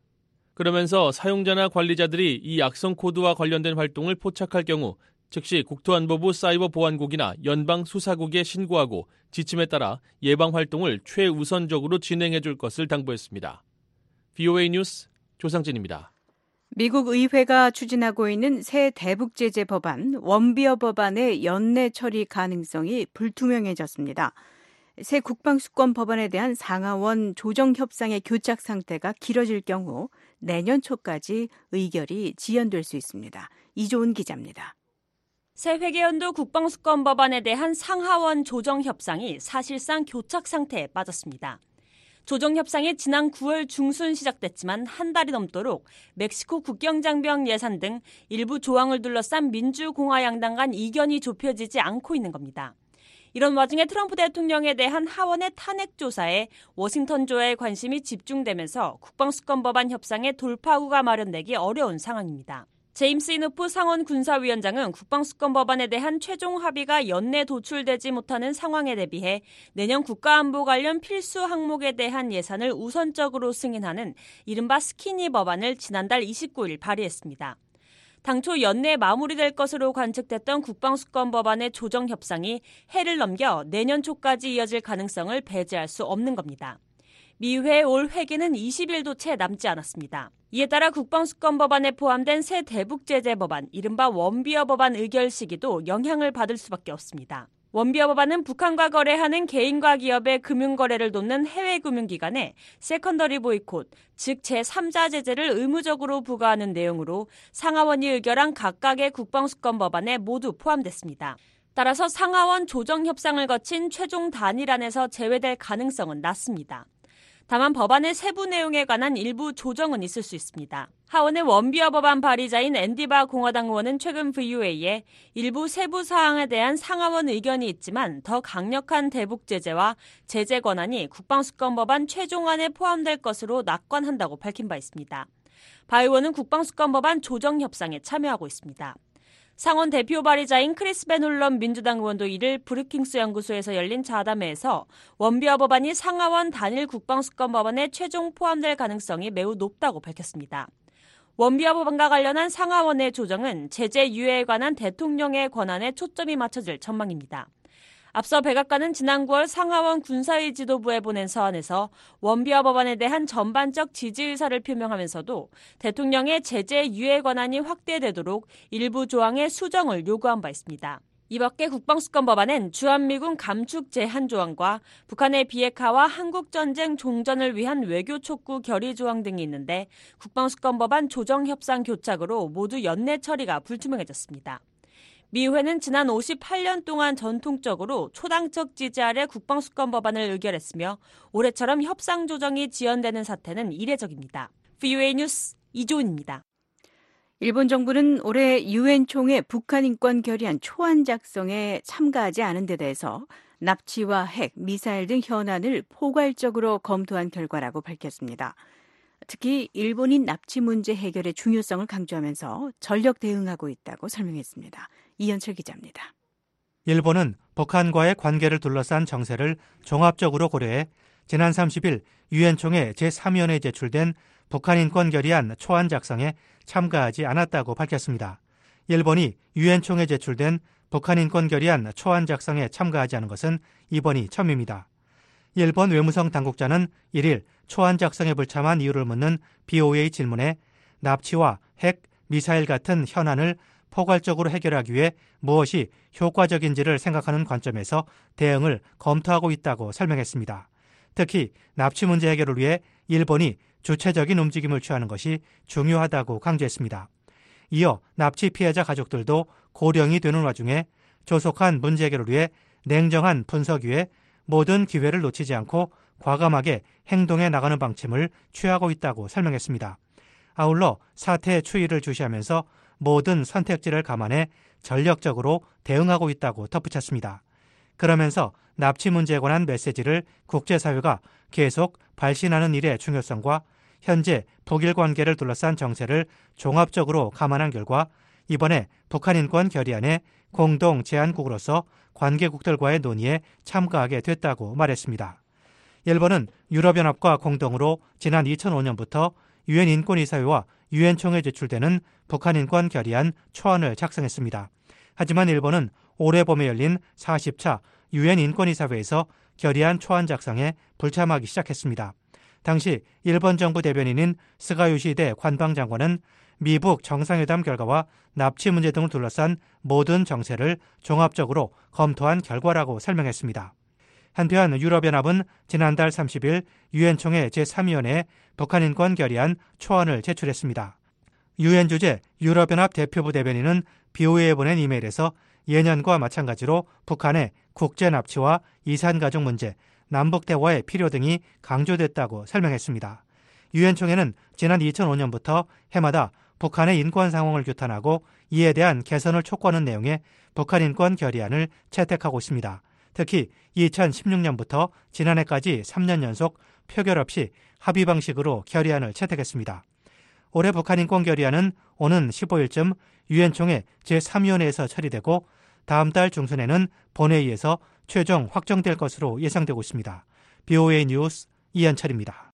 그러면서 사용자나 관리자들이 이 악성 코드와 관련된 활동을 포착할 경우 즉시 국토안보부 사이버보안국이나 연방수사국에 신고하고 지침에 따라 예방 활동을 최우선적으로 진행해 줄 것을 당부했습니다. 브이오에이 뉴스 조상진입니다. 미국 의회가 추진하고 있는 새 대북 제재 법안, 원비어 법안의 연내 처리 가능성이 불투명해졌습니다. 새 국방수권 법안에 대한 상하원 조정 협상의 교착 상태가 길어질 경우 내년 초까지 의결이 지연될 수 있습니다. 이조은 기자입니다. 새 회계연도 국방수권 법안에 대한 상하원 조정 협상이 사실상 교착 상태에 빠졌습니다. 조정 협상이 지난 구월 중순 시작됐지만 한 달이 넘도록 멕시코 국경장벽 예산 등 일부 조항을 둘러싼 민주공화 양당 간 이견이 좁혀지지 않고 있는 겁니다. 이런 와중에 트럼프 대통령에 대한 하원의 탄핵 조사에 워싱턴주의 관심이 집중되면서 국방수권 법안 협상의 돌파구가 마련되기 어려운 상황입니다. 제임스 이노프 상원 군사위원장은 국방수권 법안에 대한 최종 합의가 연내 도출되지 못하는 상황에 대비해 내년 국가안보 관련 필수 항목에 대한 예산을 우선적으로 승인하는 이른바 스키니 법안을 지난달 이십구 일 발의했습니다. 당초 연내에 마무리될 것으로 관측됐던 국방수권 법안의 조정 협상이 해를 넘겨 내년 초까지 이어질 가능성을 배제할 수 없는 겁니다. 미회의 올 회기는 이십 일도 채 남지 않았습니다. 이에 따라 국방수권 법안에 포함된 새 대북 제재 법안, 이른바 원비어 법안 의결 시기도 영향을 받을 수밖에 없습니다. 원비어 법안은 북한과 거래하는 개인과 기업의 금융거래를 돕는 해외금융기관에 세컨더리 보이콧, 즉 제삼자 제재를 의무적으로 부과하는 내용으로 상하원이 의결한 각각의 국방수권 법안에 모두 포함됐습니다. 따라서 상하원 조정 협상을 거친 최종 단일안에서 제외될 가능성은 낮습니다. 다만 법안의 세부 내용에 관한 일부 조정은 있을 수 있습니다. 하원의 원비어 법안 발의자인 앤디바 공화당 의원은 최근 브이오에이에 일부 세부 사항에 대한 상하원 의견이 있지만 더 강력한 대북 제재와 제재 권한이 국방수권 법안 최종안에 포함될 것으로 낙관한다고 밝힌 바 있습니다. 바 의원은 국방수권 법안 조정 협상에 참여하고 있습니다. 상원 대표 발의자인 크리스 벤 홀런 민주당 의원도 이를 브루킹스 연구소에서 열린 자담회에서 원비어 법안이 상하원 단일 국방수권 법안에 최종 포함될 가능성이 매우 높다고 밝혔습니다. 원비어 법안과 관련한 상하원의 조정은 제재 유예에 관한 대통령의 권한에 초점이 맞춰질 전망입니다. 앞서 백악관은 지난 구월 상하원 군사위 지도부에 보낸 서한에서 원비어 법안에 대한 전반적 지지 의사를 표명하면서도 대통령의 제재 유예 권한이 확대되도록 일부 조항의 수정을 요구한 바 있습니다. 이 밖에 국방수권 법안엔 주한미군 감축 제한 조항과 북한의 비핵화와 한국전쟁 종전을 위한 외교 촉구 결의 조항 등이 있는데 국방수권 법안 조정 협상 교착으로 모두 연내 처리가 불투명해졌습니다. 미 의회는 지난 오십팔 년 동안 전통적으로 초당적 지지 아래 국방수권 법안을 의결했으며 올해처럼 협상 조정이 지연되는 사태는 이례적입니다. 브이오에이 뉴스 이조은입니다. 일본 정부는 올해 유엔 총회 북한 인권 결의안 초안 작성에 참가하지 않은 데 대해서 납치와 핵, 미사일 등 현안을 포괄적으로 검토한 결과라고 밝혔습니다. 특히 일본이 납치 문제 해결의 중요성을 강조하면서 전력 대응하고 있다고 설명했습니다. 이현철 기자입니다. 일본은 북한과의 관계를 둘러싼 정세를 종합적으로 고려해 지난 삼십 일 유엔 총회 제삼 위원회에 제출된 북한 인권 결의안 초안 작성에 참가하지 않았다고 밝혔습니다. 일본이 유엔 총회에 제출된 북한 인권 결의안 초안 작성에 참가하지 않은 것은 이번이 처음입니다. 일본 외무성 당국자는 일 일 초안 작성에 불참한 이유를 묻는 브이오에이 질문에 납치와 핵, 미사일 같은 현안을 포괄적으로 해결하기 위해 무엇이 효과적인지를 생각하는 관점에서 대응을 검토하고 있다고 설명했습니다. 특히 납치 문제 해결을 위해 일본이 주체적인 움직임을 취하는 것이 중요하다고 강조했습니다. 이어 납치 피해자 가족들도 고령이 되는 와중에 조속한 문제 해결을 위해 냉정한 분석 위에 모든 기회를 놓치지 않고 과감하게 행동해 나가는 방침을 취하고 있다고 설명했습니다. 아울러 사태의 추이를 주시하면서 모든 선택지를 감안해 전력적으로 대응하고 있다고 덧붙였습니다. 그러면서 납치 문제에 관한 메시지를 국제사회가 계속 발신하는 일의 중요성과 현재 북일 관계를 둘러싼 정세를 종합적으로 감안한 결과 이번에 북한 인권 결의안의 공동 제안국으로서 관계국들과의 논의에 참가하게 됐다고 말했습니다. 일본은 유럽연합과 공동으로 지난 이천오 년부터 유엔 인권이사회와 유엔 총회에 제출되는 북한 인권 결의안 초안을 작성했습니다. 하지만 일본은 올해 봄에 열린 사십 차 유엔 인권이사회에서 결의안 초안 작성에 불참하기 시작했습니다. 당시 일본 정부 대변인인 스가요시히데 관방장관은 미북 정상회담 결과와 납치 문제 등을 둘러싼 모든 정세를 종합적으로 검토한 결과라고 설명했습니다. 한편 유럽연합은 지난달 삼십 일 유엔 총회 제삼 위원회에 북한 인권 결의안 초안을 제출했습니다. 유엔 주재 유럽연합 대표부 대변인은 비오에이에 보낸 이메일에서 예년과 마찬가지로 북한의 국제 납치와 이산 가족 문제, 남북 대화의 필요 등이 강조됐다고 설명했습니다. 유엔 총회는 지난 이천오 년부터 해마다 북한의 인권 상황을 규탄하고 이에 대한 개선을 촉구하는 내용의 북한 인권 결의안을 채택하고 있습니다. 특히 이천십육 년부터 지난해까지 삼 년 연속 표결 없이 합의 방식으로 결의안을 채택했습니다. 올해 북한 인권 결의안은 오는 십오 일쯤 유엔 총회 제삼 위원회에서 처리되고 다음 달 중순에는 본회의에서 최종 확정될 것으로 예상되고 있습니다. 비오에이 뉴스 이현철입니다.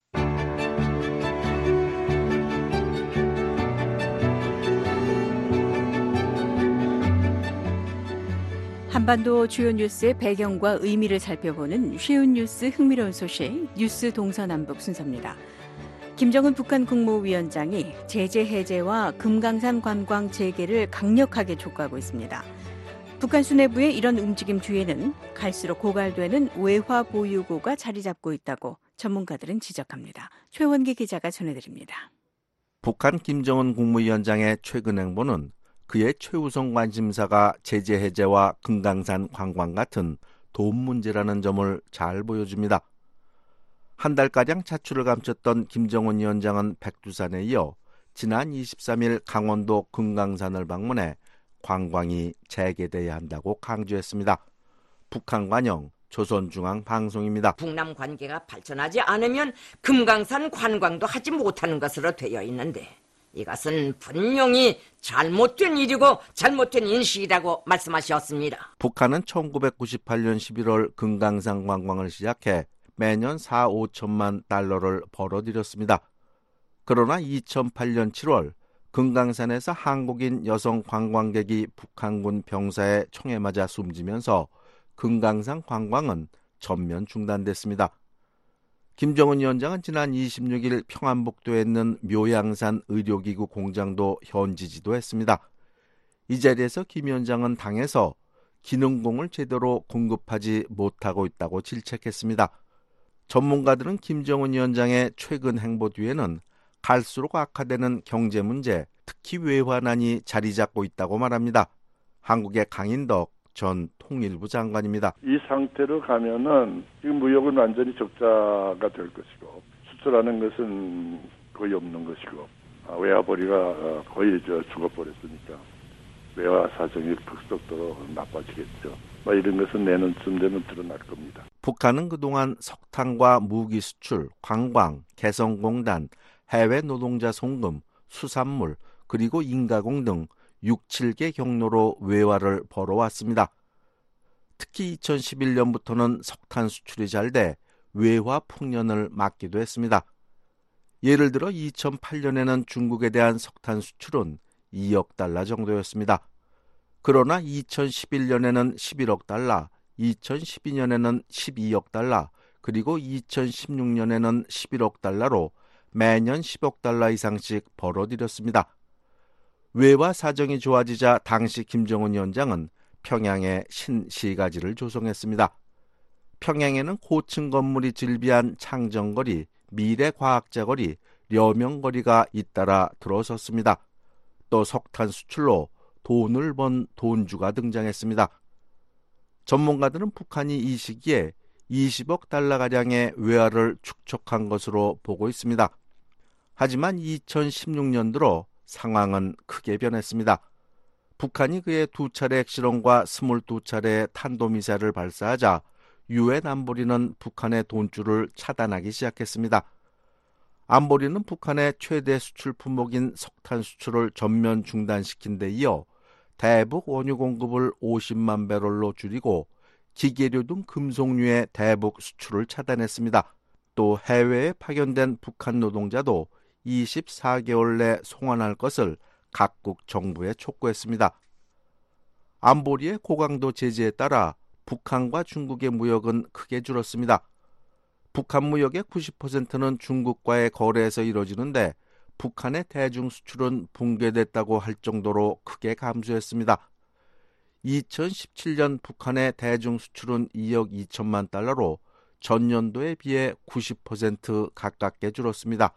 한반도 주요 뉴스의 배경과 의미를 살펴보는 쉬운 뉴스 흥미로운 소식 뉴스 동서남북 순서입니다. 김정은 북한 국무위원장이 제재 해제와 금강산 관광 재개를 강력하게 촉구하고 있습니다. 북한 수뇌부의 이런 움직임 뒤에는 갈수록 고갈되는 외화 보유고가 자리 잡고 있다고 전문가들은 지적합니다. 최원기 기자가 전해드립니다. 북한 김정은 국무위원장의 최근 행보는 그의 최우선 관심사가 제재 해제와 금강산 관광 같은 돈 문제라는 점을 잘 보여줍니다. 한 달가량 차출을 감췄던 김정은 위원장은 백두산에 이어 지난 이십삼 일 강원도 금강산을 방문해 관광이 재개돼야 한다고 강조했습니다. 북한 관영 조선중앙방송입니다. 북남 관계가 발전하지 않으면 금강산 관광도 하지 못하는 것으로 되어 있는데 이것은 분명히 잘못된 일이고 잘못된 인식이라고 말씀하셨습니다. 북한은 천구백구십팔 년 십일월 금강산 관광을 시작해 매년 사, 오천만 달러를 벌어들였습니다. 그러나 이천팔 년 칠월 금강산에서 한국인 여성 관광객이 북한군 병사의 총에 맞아 숨지면서 금강산 관광은 전면 중단됐습니다. 김정은 위원장은 지난 이십육 일 평안북도에 있는 묘양산 의료기구 공장도 현지 지도했습니다. 이 자리에서 김 위원장은 당에서 기능공을 제대로 공급하지 못하고 있다고 질책했습니다. 전문가들은 김정은 위원장의 최근 행보 뒤에는 갈수록 악화되는 경제 문제, 특히 외환난이 자리 잡고 있다고 말합니다. 한국의 강인덕 전 통일부 장관입니다. 이 상태로 가면은 지금 무역은 완전히 적자가 될 것이고 수출하는 것은 거의 없는 것이고 외화벌이가 거의 저 죽어버렸으니까 외화 사정이 급속도로 나빠지겠죠. 뭐 이런 것은 내년쯤 되면 드러날 겁니다. 북한은 그동안 석탄과 무기 수출, 관광, 개성공단, 해외 노동자 송금, 수산물, 그리고 인가공 등 육, 칠 개 경로로 외화를 벌어왔습니다. 특히 이천십일 년부터는 석탄 수출이 잘 돼 외화 풍년을 맞기도 했습니다. 예를 들어 이천팔 년에는 중국에 대한 석탄 수출은 이억 달러 정도였습니다. 그러나 이천십일 년에는 십일억 달러, 이천십이 년에는 십이억 달러, 그리고 이천십육 년에는 십일억 달러로 매년 십억 달러 이상씩 벌어들였습니다. 외화 사정이 좋아지자 당시 김정은 위원장은 평양에 신시가지를 조성했습니다. 평양에는 고층 건물이 즐비한 창정거리, 미래과학자거리, 려명거리가 잇따라 들어섰습니다. 또 석탄 수출로 돈을 번 돈주가 등장했습니다. 전문가들은 북한이 이 시기에 이십억 달러가량의 외화를 축적한 것으로 보고 있습니다. 하지만 이천십육 년 들어 상황은 크게 변했습니다. 북한이 그의 두 차례 핵실험과 스물두 차례 탄도미사일을 발사하자 유엔 안보리는 북한의 돈줄을 차단하기 시작했습니다. 안보리는 북한의 최대 수출 품목인 석탄 수출을 전면 중단시킨 데 이어 대북 원유 공급을 오십만 배럴로 줄이고 기계류 등 금속류의 대북 수출을 차단했습니다. 또 해외에 파견된 북한 노동자도 이십사 개월 내 송환할 것을 각국 정부에 촉구했습니다. 안보리의 고강도 제재에 따라 북한과 중국의 무역은 크게 줄었습니다. 북한 무역의 구십 퍼센트는 중국과의 거래에서 이뤄지는데 북한의 대중 수출은 붕괴됐다고 할 정도로 크게 감소했습니다. 이천십칠 년 북한의 대중 수출은 이억 이천만 달러로 전년도에 비해 구십 퍼센트 가깝게 줄었습니다.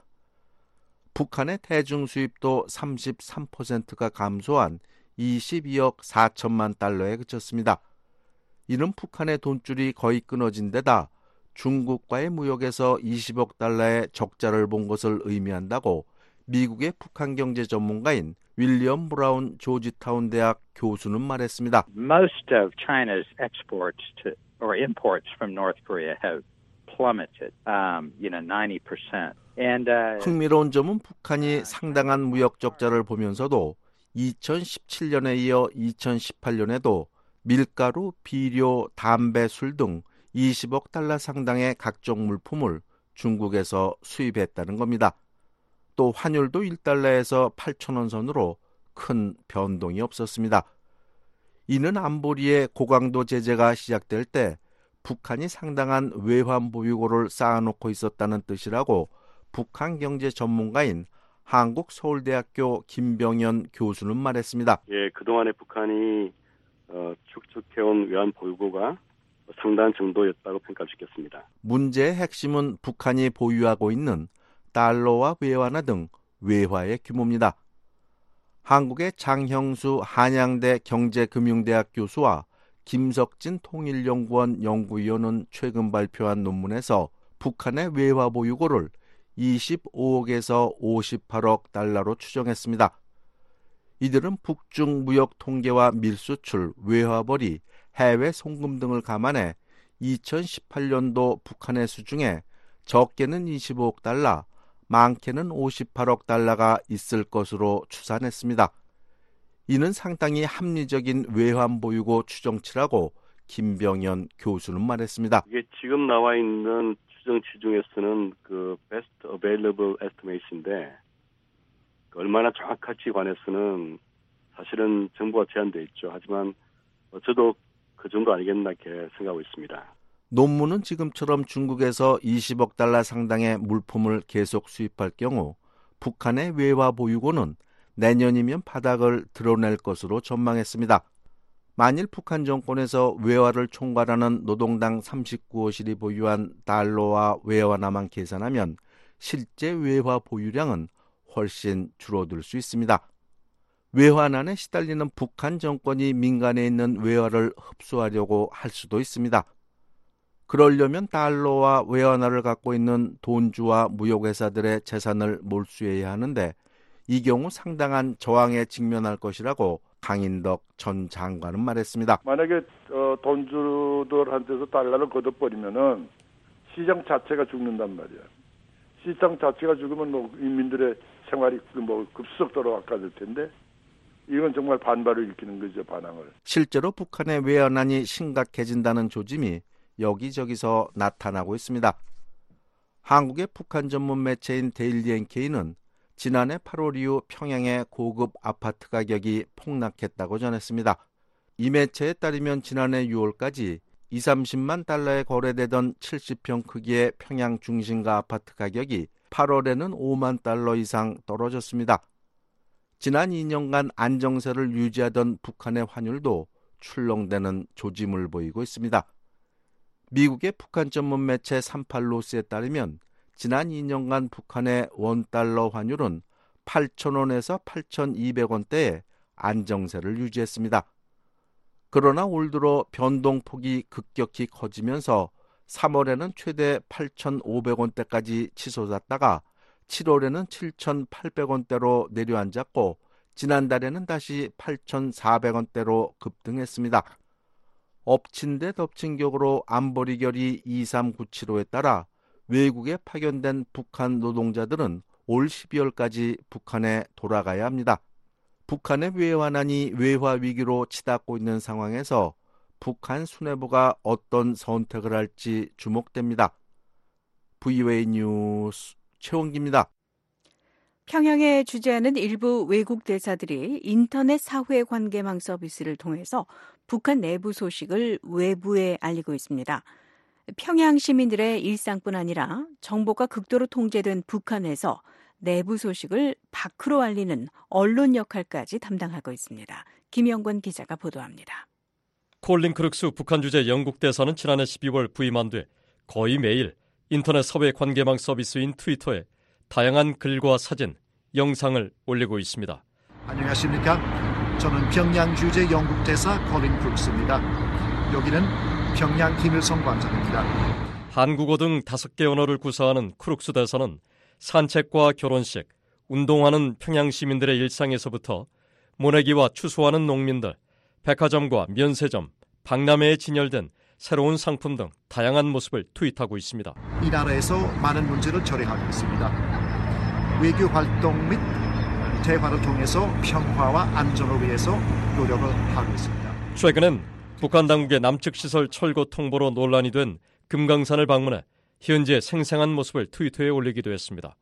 북한의 대중 수입도 삼십삼 퍼센트가 감소한 이십이억 사천만 달러에 그쳤습니다. 이는 북한의 돈줄이 거의 끊어진 데다 중국과의 무역에서 이십억 달러의 적자를 본 것을 의미한다고 미국의 북한 경제 전문가인 윌리엄 브라운 조지타운 대학 교수는 말했습니다. Most of China's exports to or imports from North Korea have plummeted, um, you know, ninety percent. And uh, 흥미로운 점은 북한이 상당한 무역 적자를 보면서도 이천십칠 년에 이어 이천십팔 년에도 밀가루, 비료, 담배, 술 등 이십억 달러 상당의 각종 물품을 중국에서 수입했다는 겁니다. 또 환율도 일 달러에서 팔천 원 선으로 큰 변동이 없었습니다. 이는 안보리의 고강도 제재가 시작될 때 북한이 상당한 외환 보유고를 쌓아놓고 있었다는 뜻이라고 북한 경제 전문가인 한국서울대학교 김병현 교수는 말했습니다. 예, 그동안에 북한이 어, 축적해온 외환 보유고가 상당한 정도였다고 평가짓겠습니다. 문제의 핵심은 북한이 보유하고 있는 달러와 외환화 등 외화의 규모입니다. 한국의 장형수 한양대 경제금융대학 교수와 김석진 통일연구원 연구위원은 최근 발표한 논문에서 북한의 외화 보유고를 이십오억에서 오십팔억 달러로 추정했습니다. 이들은 북중 무역 통계와 밀수출, 외화벌이, 해외 송금 등을 감안해 이천십팔 년도 북한의 수중에 적게는 이십오억 달러, 많게는 오십팔억 달러가 있을 것으로 추산했습니다. 이는 상당히 합리적인 외환 보유고 추정치라고 김병현 교수는 말했습니다. 이게 지금 나와 있는 추정치 중에서는 그 best available estimate인데 얼마나 정확할지 관해서는 사실은 정보가 제한되어 있죠. 하지만 저도 그 정도 아니겠나 이렇게 생각하고 있습니다. 논문은 지금처럼 중국에서 이십억 달러 상당의 물품을 계속 수입할 경우 북한의 외화 보유고는 내년이면 바닥을 드러낼 것으로 전망했습니다. 만일 북한 정권에서 외화를 총괄하는 노동당 삼십구 호실이 보유한 달러와 외환화만 계산하면 실제 외화 보유량은 훨씬 줄어들 수 있습니다. 외환난에 시달리는 북한 정권이 민간에 있는 외화를 흡수하려고 할 수도 있습니다. 그러려면 달러와 외환화를 갖고 있는 돈주와 무역회사들의 재산을 몰수해야 하는데 이 경우 상당한 저항에 직면할 것이라고 강인덕 전 장관은 말했습니다. 만약에 어, 돈주들한테서 달러를 걷어버리면은 시장 자체가 죽는단 말이야. 시장 자체가 죽으면 뭐 인민들의 생활이 뭐 급속도로 악화될 텐데 이건 정말 반발을 일으키는 거죠, 반항을. 실제로 북한의 외환난이 심각해진다는 조짐이 여기저기서 나타나고 있습니다. 한국의 북한 전문 매체인 데일리 엔케이는 지난해 팔월 이후 평양의 고급 아파트 가격이 폭락했다고 전했습니다. 이 매체에 따르면 지난해 유월까지 이삼십만 달러에 거래되던 칠십 평 크기의 평양 중심가 아파트 가격이 팔월에는 오만 달러 이상 떨어졌습니다. 지난 이 년간 안정세를 유지하던 북한의 환율도 출렁대는 조짐을 보이고 있습니다. 미국의 북한 전문 매체 삼팔로스에 따르면 지난 이 년간 북한의 원달러 환율은 팔천 원에서 팔천이백 원대의 안정세를 유지했습니다. 그러나 올 들어 변동폭이 급격히 커지면서 삼월에는 최대 팔천오백 원대까지 치솟았다가 칠월에는 칠천팔백 원대로 내려앉았고 지난달에는 다시 팔천사백 원대로 급등했습니다. 엎친 데 덮친 격으로 안보리 결의 이삼구칠오에 따라 외국에 파견된 북한 노동자들은 올 십이월까지 북한에 돌아가야 합니다. 북한의 외환안이 외화 위기로 치닫고 있는 상황에서 북한 수뇌부가 어떤 선택을 할지 주목됩니다. 브이오에이 뉴스 최원기입니다. 평양에 주재하는 일부 외국 대사들이 인터넷 사회관계망 서비스를 통해서 북한 내부 소식을 외부에 알리고 있습니다. 평양 시민들의 일상뿐 아니라 정보가 극도로 통제된 북한에서 내부 소식을 밖으로 알리는 언론 역할까지 담당하고 있습니다. 김영권 기자가 보도합니다. 콜린 크룩스 북한 주재 영국 대사는 지난해 십이월 부임한 뒤 거의 매일 인터넷 사회 관계망 서비스인 트위터에 다양한 글과 사진, 영상을 올리고 있습니다. 안녕하십니까? 저는 평양 주재 영국 대사 콜린 크룩스입니다. 여기는 평양 김일성 광장입니다. 한국어 등 다섯 개 언어를 구사하는 크룩스 대사는 산책과 결혼식, 운동하는 평양 시민들의 일상에서부터 모내기와 추수하는 농민들, 백화점과 면세점, 박람회에 진열된 새로운 상품 등 다양한 모습을 트윗하고 있습니다. 이 나라에서 많은 문제를 처리하고 있습니다. 외교 활동 및 대화를 통해서 평화와 안전을 위해서 노력을 하고 있습니다. 최근엔 북한 당국의 남측 시설 철거 통보로 논란이 된 금강산을 방문해 현재 생생한 모습을 트위터에 올리기도 했습니다.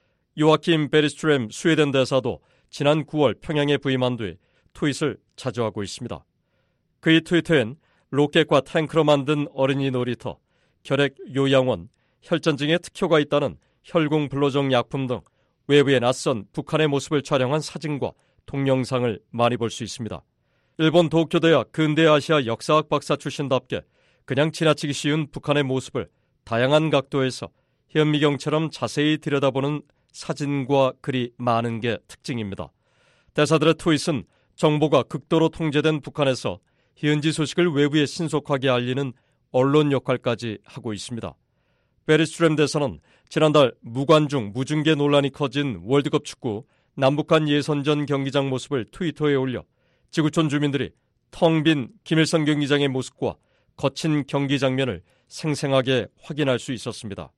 요아킴 베리스트렘 스웨덴 대사도 지난 구월 평양에 부임한 뒤 트윗을 자주 하고 있습니다. 그의 트위터엔 로켓과 탱크로 만든 어린이 놀이터, 결핵 요양원, 혈전증에 특효가 있다는 혈궁 불로정 약품 등 외부에 낯선 북한의 모습을 촬영한 사진과 동영상을 많이 볼 수 있습니다. 일본 도쿄대학 근대아시아 역사학 박사 출신답게 그냥 지나치기 쉬운 북한의 모습을 다양한 각도에서 현미경처럼 자세히 들여다보는 사진과 글이 많은 게 특징입니다. 대사들의 트윗은 정보가 극도로 통제된 북한에서 현지 소식을 외부에 신속하게 알리는 언론 역할까지 하고 있습니다. 베리스트렘 대사는 지난달 무관중 무중계 논란이 커진 월드컵 축구 남북한 예선전 경기장 모습을 트위터에 올려 지구촌 주민들이 텅 빈 김일성 경기장의 모습과 거친 경기 장면을 생생하게 확인할 수 있었습니다.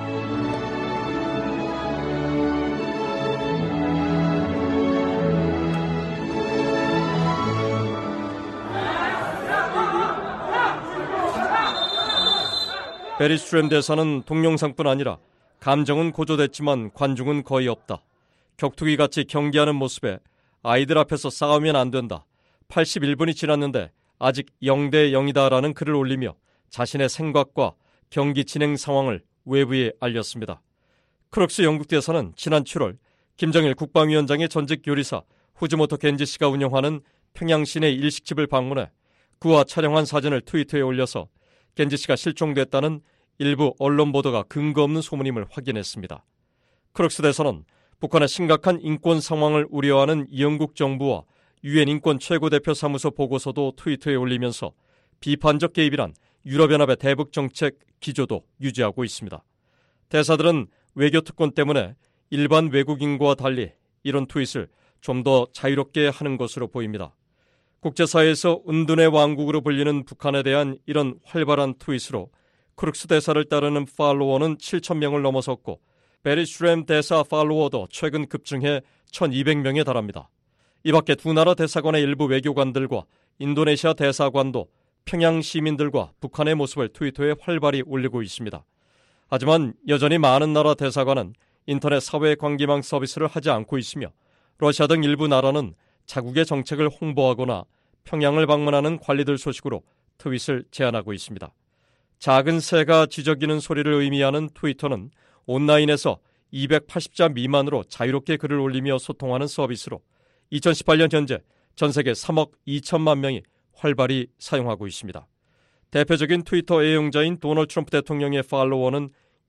베리스트렘 대사는 동영상뿐 아니라 감정은 고조됐지만 관중은 거의 없다. 격투기같이 경기하는 모습에 아이들 앞에서 싸우면 안 된다. 팔십일 분이 지났는데 아직 영 대 영이다라는 글을 올리며 자신의 생각과 경기 진행 상황을 외부에 알렸습니다. 크룩스 영국 대사는 지난 칠월 김정일 국방위원장의 전직 요리사 후지모토 겐지 씨가 운영하는 평양 시내 일식집을 방문해 그와 촬영한 사진을 트위터에 올려서 겐지 씨가 실종됐다는 일부 언론 보도가 근거 없는 소문임을 확인했습니다. 크룩스 대사는 북한의 심각한 인권 상황을 우려하는 영국 정부와 유엔 인권 최고대표 사무소 보고서도 트위터에 올리면서 비판적 개입이란 유럽연합의 대북 정책 기조도 유지하고 있습니다. 대사들은 외교 특권 때문에 일반 외국인과 달리 이런 트윗을 좀 더 자유롭게 하는 것으로 보입니다. 국제사회에서 은둔의 왕국으로 불리는 북한에 대한 이런 활발한 트윗으로 크룩스 대사를 따르는 팔로워는 칠천 명을 넘어섰고 베리스트렘 대사 팔로워도 최근 급증해 천이백 명에 달합니다. 이 밖에 두 나라 대사관의 일부 외교관들과 인도네시아 대사관도 평양 시민들과 북한의 모습을 트위터에 활발히 올리고 있습니다. 하지만 여전히 많은 나라 대사관은 인터넷 사회관계망 서비스를 하지 않고 있으며 러시아 등 일부 나라는 자국의 정책을 홍보하거나 평양을 방문하는 관리들 소식으로 트윗을 제한하고 있습니다. 작은 새가 지저귀는 소리를 의미하는 트위터는 온라인에서 이백팔십 자 미만으로 자유롭게 글을 올리며 소통하는 서비스로 이천십팔 년 현재 전 세계 삼억 이천만 명이 활발히 사용하고 있습니다. 대표적인 트위터 애용자인 도널드 트럼프 대통령의 팔로워는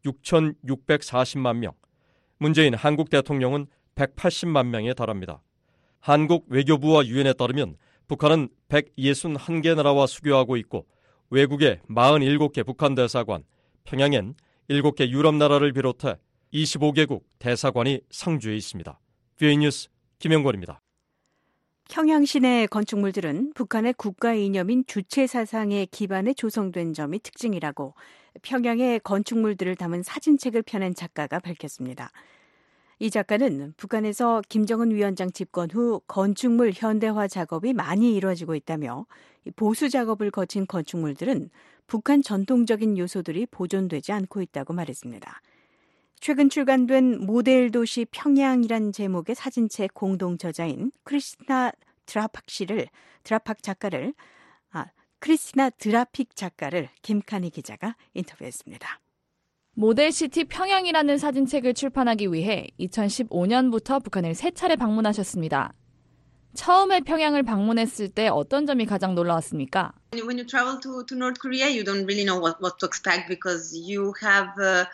육천육백사십만 명, 문재인 한국 대통령은 백팔십만 명에 달합니다. 한국 외교부와 유엔에 따르면 북한은 백육십일 개 나라와 수교하고 있고 외국에 사십칠 개 북한 대사관, 평양엔 일곱 개 유럽 나라를 비롯해 이십오 개국 대사관이 상주해 있습니다. 뷰이 뉴스 김영권입니다. 평양 시내 건축물들은 북한의 국가 이념인 주체 사상에 기반해 조성된 점이 특징이라고 평양의 건축물들을 담은 사진책을 펴낸 작가가 밝혔습니다. 이 작가는 북한에서 김정은 위원장 집권 후 건축물 현대화 작업이 많이 이루어지고 있다며 보수 작업을 거친 건축물들은 북한 전통적인 요소들이 보존되지 않고 있다고 말했습니다. 최근 출간된 모델 도시 평양이란 제목의 사진책 공동 저자인 크리스티나 드라팍 씨를 드라팍 작가를 아 크리스티나 드라픽 작가를 김칸희 기자가 인터뷰했습니다. 모델시티 평양이라는 사진책을 출판하기 위해 이천십오 년부터 북한을 세 차례 방문하셨습니다. 처음에 평양을 방문했을 때 어떤 점이 가장 놀라웠습니까? When you travel to, to North Korea, you don't really know what, what to expect because you have uh,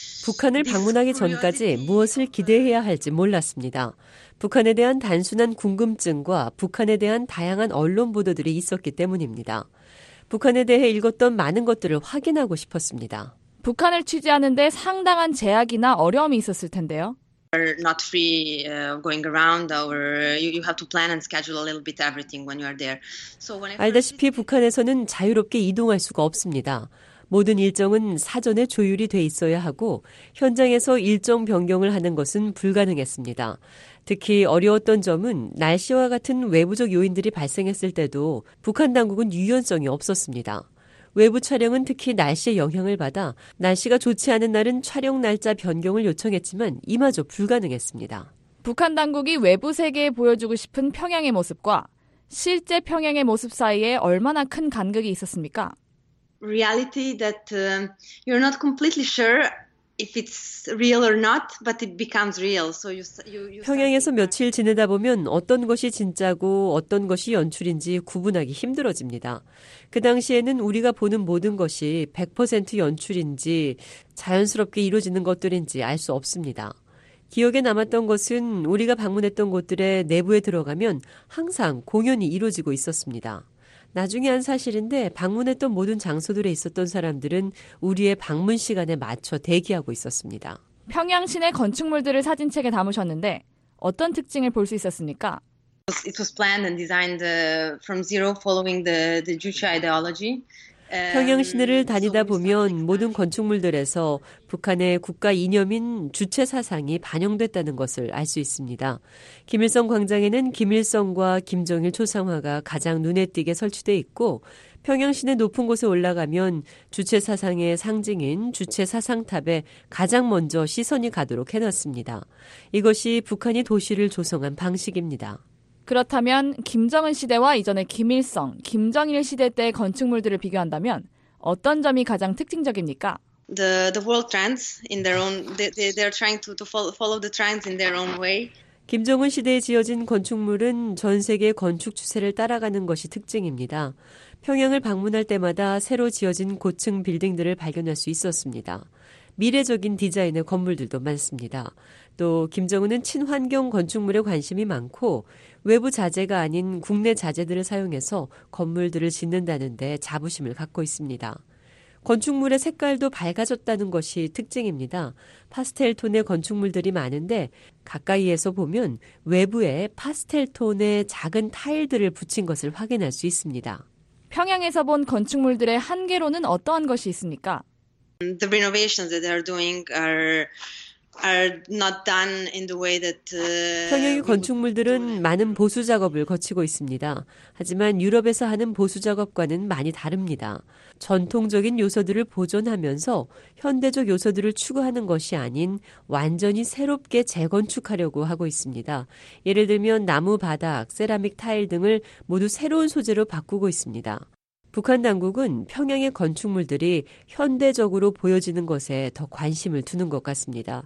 북한을 방문하기 전까지 무엇을 기대해야 할지 몰랐습니다. 북한에 대한 단순한 궁금증과 북한에 대한 다양한 언론 보도들이 있었기 때문입니다. 북한에 대해 읽었던 많은 것들을 확인하고 싶었습니다. 북한을 취재하는데 상당한 제약이나 어려움이 있었을 텐데요. Are not free uh, going around or you, you have to plan and schedule a little bit everything when you are there. So when I 알다시피 북한에서는 자유롭게 이동할 수가 없습니다. 모든 일정은 사전에 조율이 돼 있어야 하고 현장에서 일정 변경을 하는 것은 불가능했습니다. 특히 어려웠던 점은 날씨와 같은 외부적 요인들이 발생했을 때도 북한 당국은 유연성이 없었습니다. 외부 촬영은 특히 날씨의 영향을 받아 날씨가 좋지 않은 날은 촬영 날짜 변경을 요청했지만 이마저 불가능했습니다. 북한 당국이 외부 세계에 보여주고 싶은 평양의 모습과 실제 평양의 모습 사이에 얼마나 큰 간극이 있었습니까? Reality that uh, you're not completely sure if it's real or not, but it becomes real. So you, you, you 평양에서 며칠 지내다 보면 어떤 것이 진짜고 어떤 것이 연출인지 구분하기 힘들어집니다. 그 당시에는 우리가 보는 모든 것이 백 퍼센트 연출인지 자연스럽게 이루어지는 것들인지 알 수 없습니다. 기억에 남았던 것은 우리가 방문했던 곳들의 내부에 들어가면 항상 공연이 이루어지고 있었습니다. 나중에 한 사실인데 방문했던 모든 장소들에 있었던 사람들은 우리의 방문 시간에 맞춰 대기하고 있었습니다. 평양 시내 건축물들을 사진책에 담으셨는데 어떤 특징을 볼 수 있었습니까? It was planned and designed uh, from zero following the, the Juche ideology. 평양 시내를 다니다 보면 모든 건축물들에서 북한의 국가 이념인 주체 사상이 반영됐다는 것을 알 수 있습니다. 김일성 광장에는 김일성과 김정일 초상화가 가장 눈에 띄게 설치돼 있고 평양 시내 높은 곳에 올라가면 주체 사상의 상징인 주체 사상탑에 가장 먼저 시선이 가도록 해놨습니다. 이것이 북한이 도시를 조성한 방식입니다. 그렇다면 김정은 시대와 이전의 김일성, 김정일 시대 때의 건축물들을 비교한다면 어떤 점이 가장 특징적입니까? The the world trends in their own they they're trying to to follow, follow the trends in their own way. 김정은 시대에 지어진 건축물은 전 세계 건축 추세를 따라가는 것이 특징입니다. 평양을 방문할 때마다 새로 지어진 고층 빌딩들을 발견할 수 있었습니다. 미래적인 디자인의 건물들도 많습니다. 또 김정은은 친환경 건축물에 관심이 많고 외부 자재가 아닌 국내 자재들을 사용해서 건물들을 짓는다는 데 자부심을 갖고 있습니다. 건축물의 색깔도 밝아졌다는 것이 특징입니다. 파스텔 톤의 건축물들이 많은데 가까이에서 보면 외부에 파스텔 톤의 작은 타일들을 붙인 것을 확인할 수 있습니다. 평양에서 본 건축물들의 한계로는 어떠한 것이 있습니까? The renovations that they are doing are are not done in the way that uh, 평양의 건축물들은 많은 보수 작업을 거치고 있습니다. 하지만 유럽에서 하는 보수 작업과는 많이 다릅니다. 전통적인 요소들을 보존하면서 현대적 요소들을 추구하는 것이 아닌 완전히 새롭게 재건축하려고 하고 있습니다. 예를 들면 나무 바닥, 세라믹 타일 등을 모두 새로운 소재로 바꾸고 있습니다. 북한 당국은 평양의 건축물들이 현대적으로 보여지는 것에 더 관심을 두는 것 같습니다.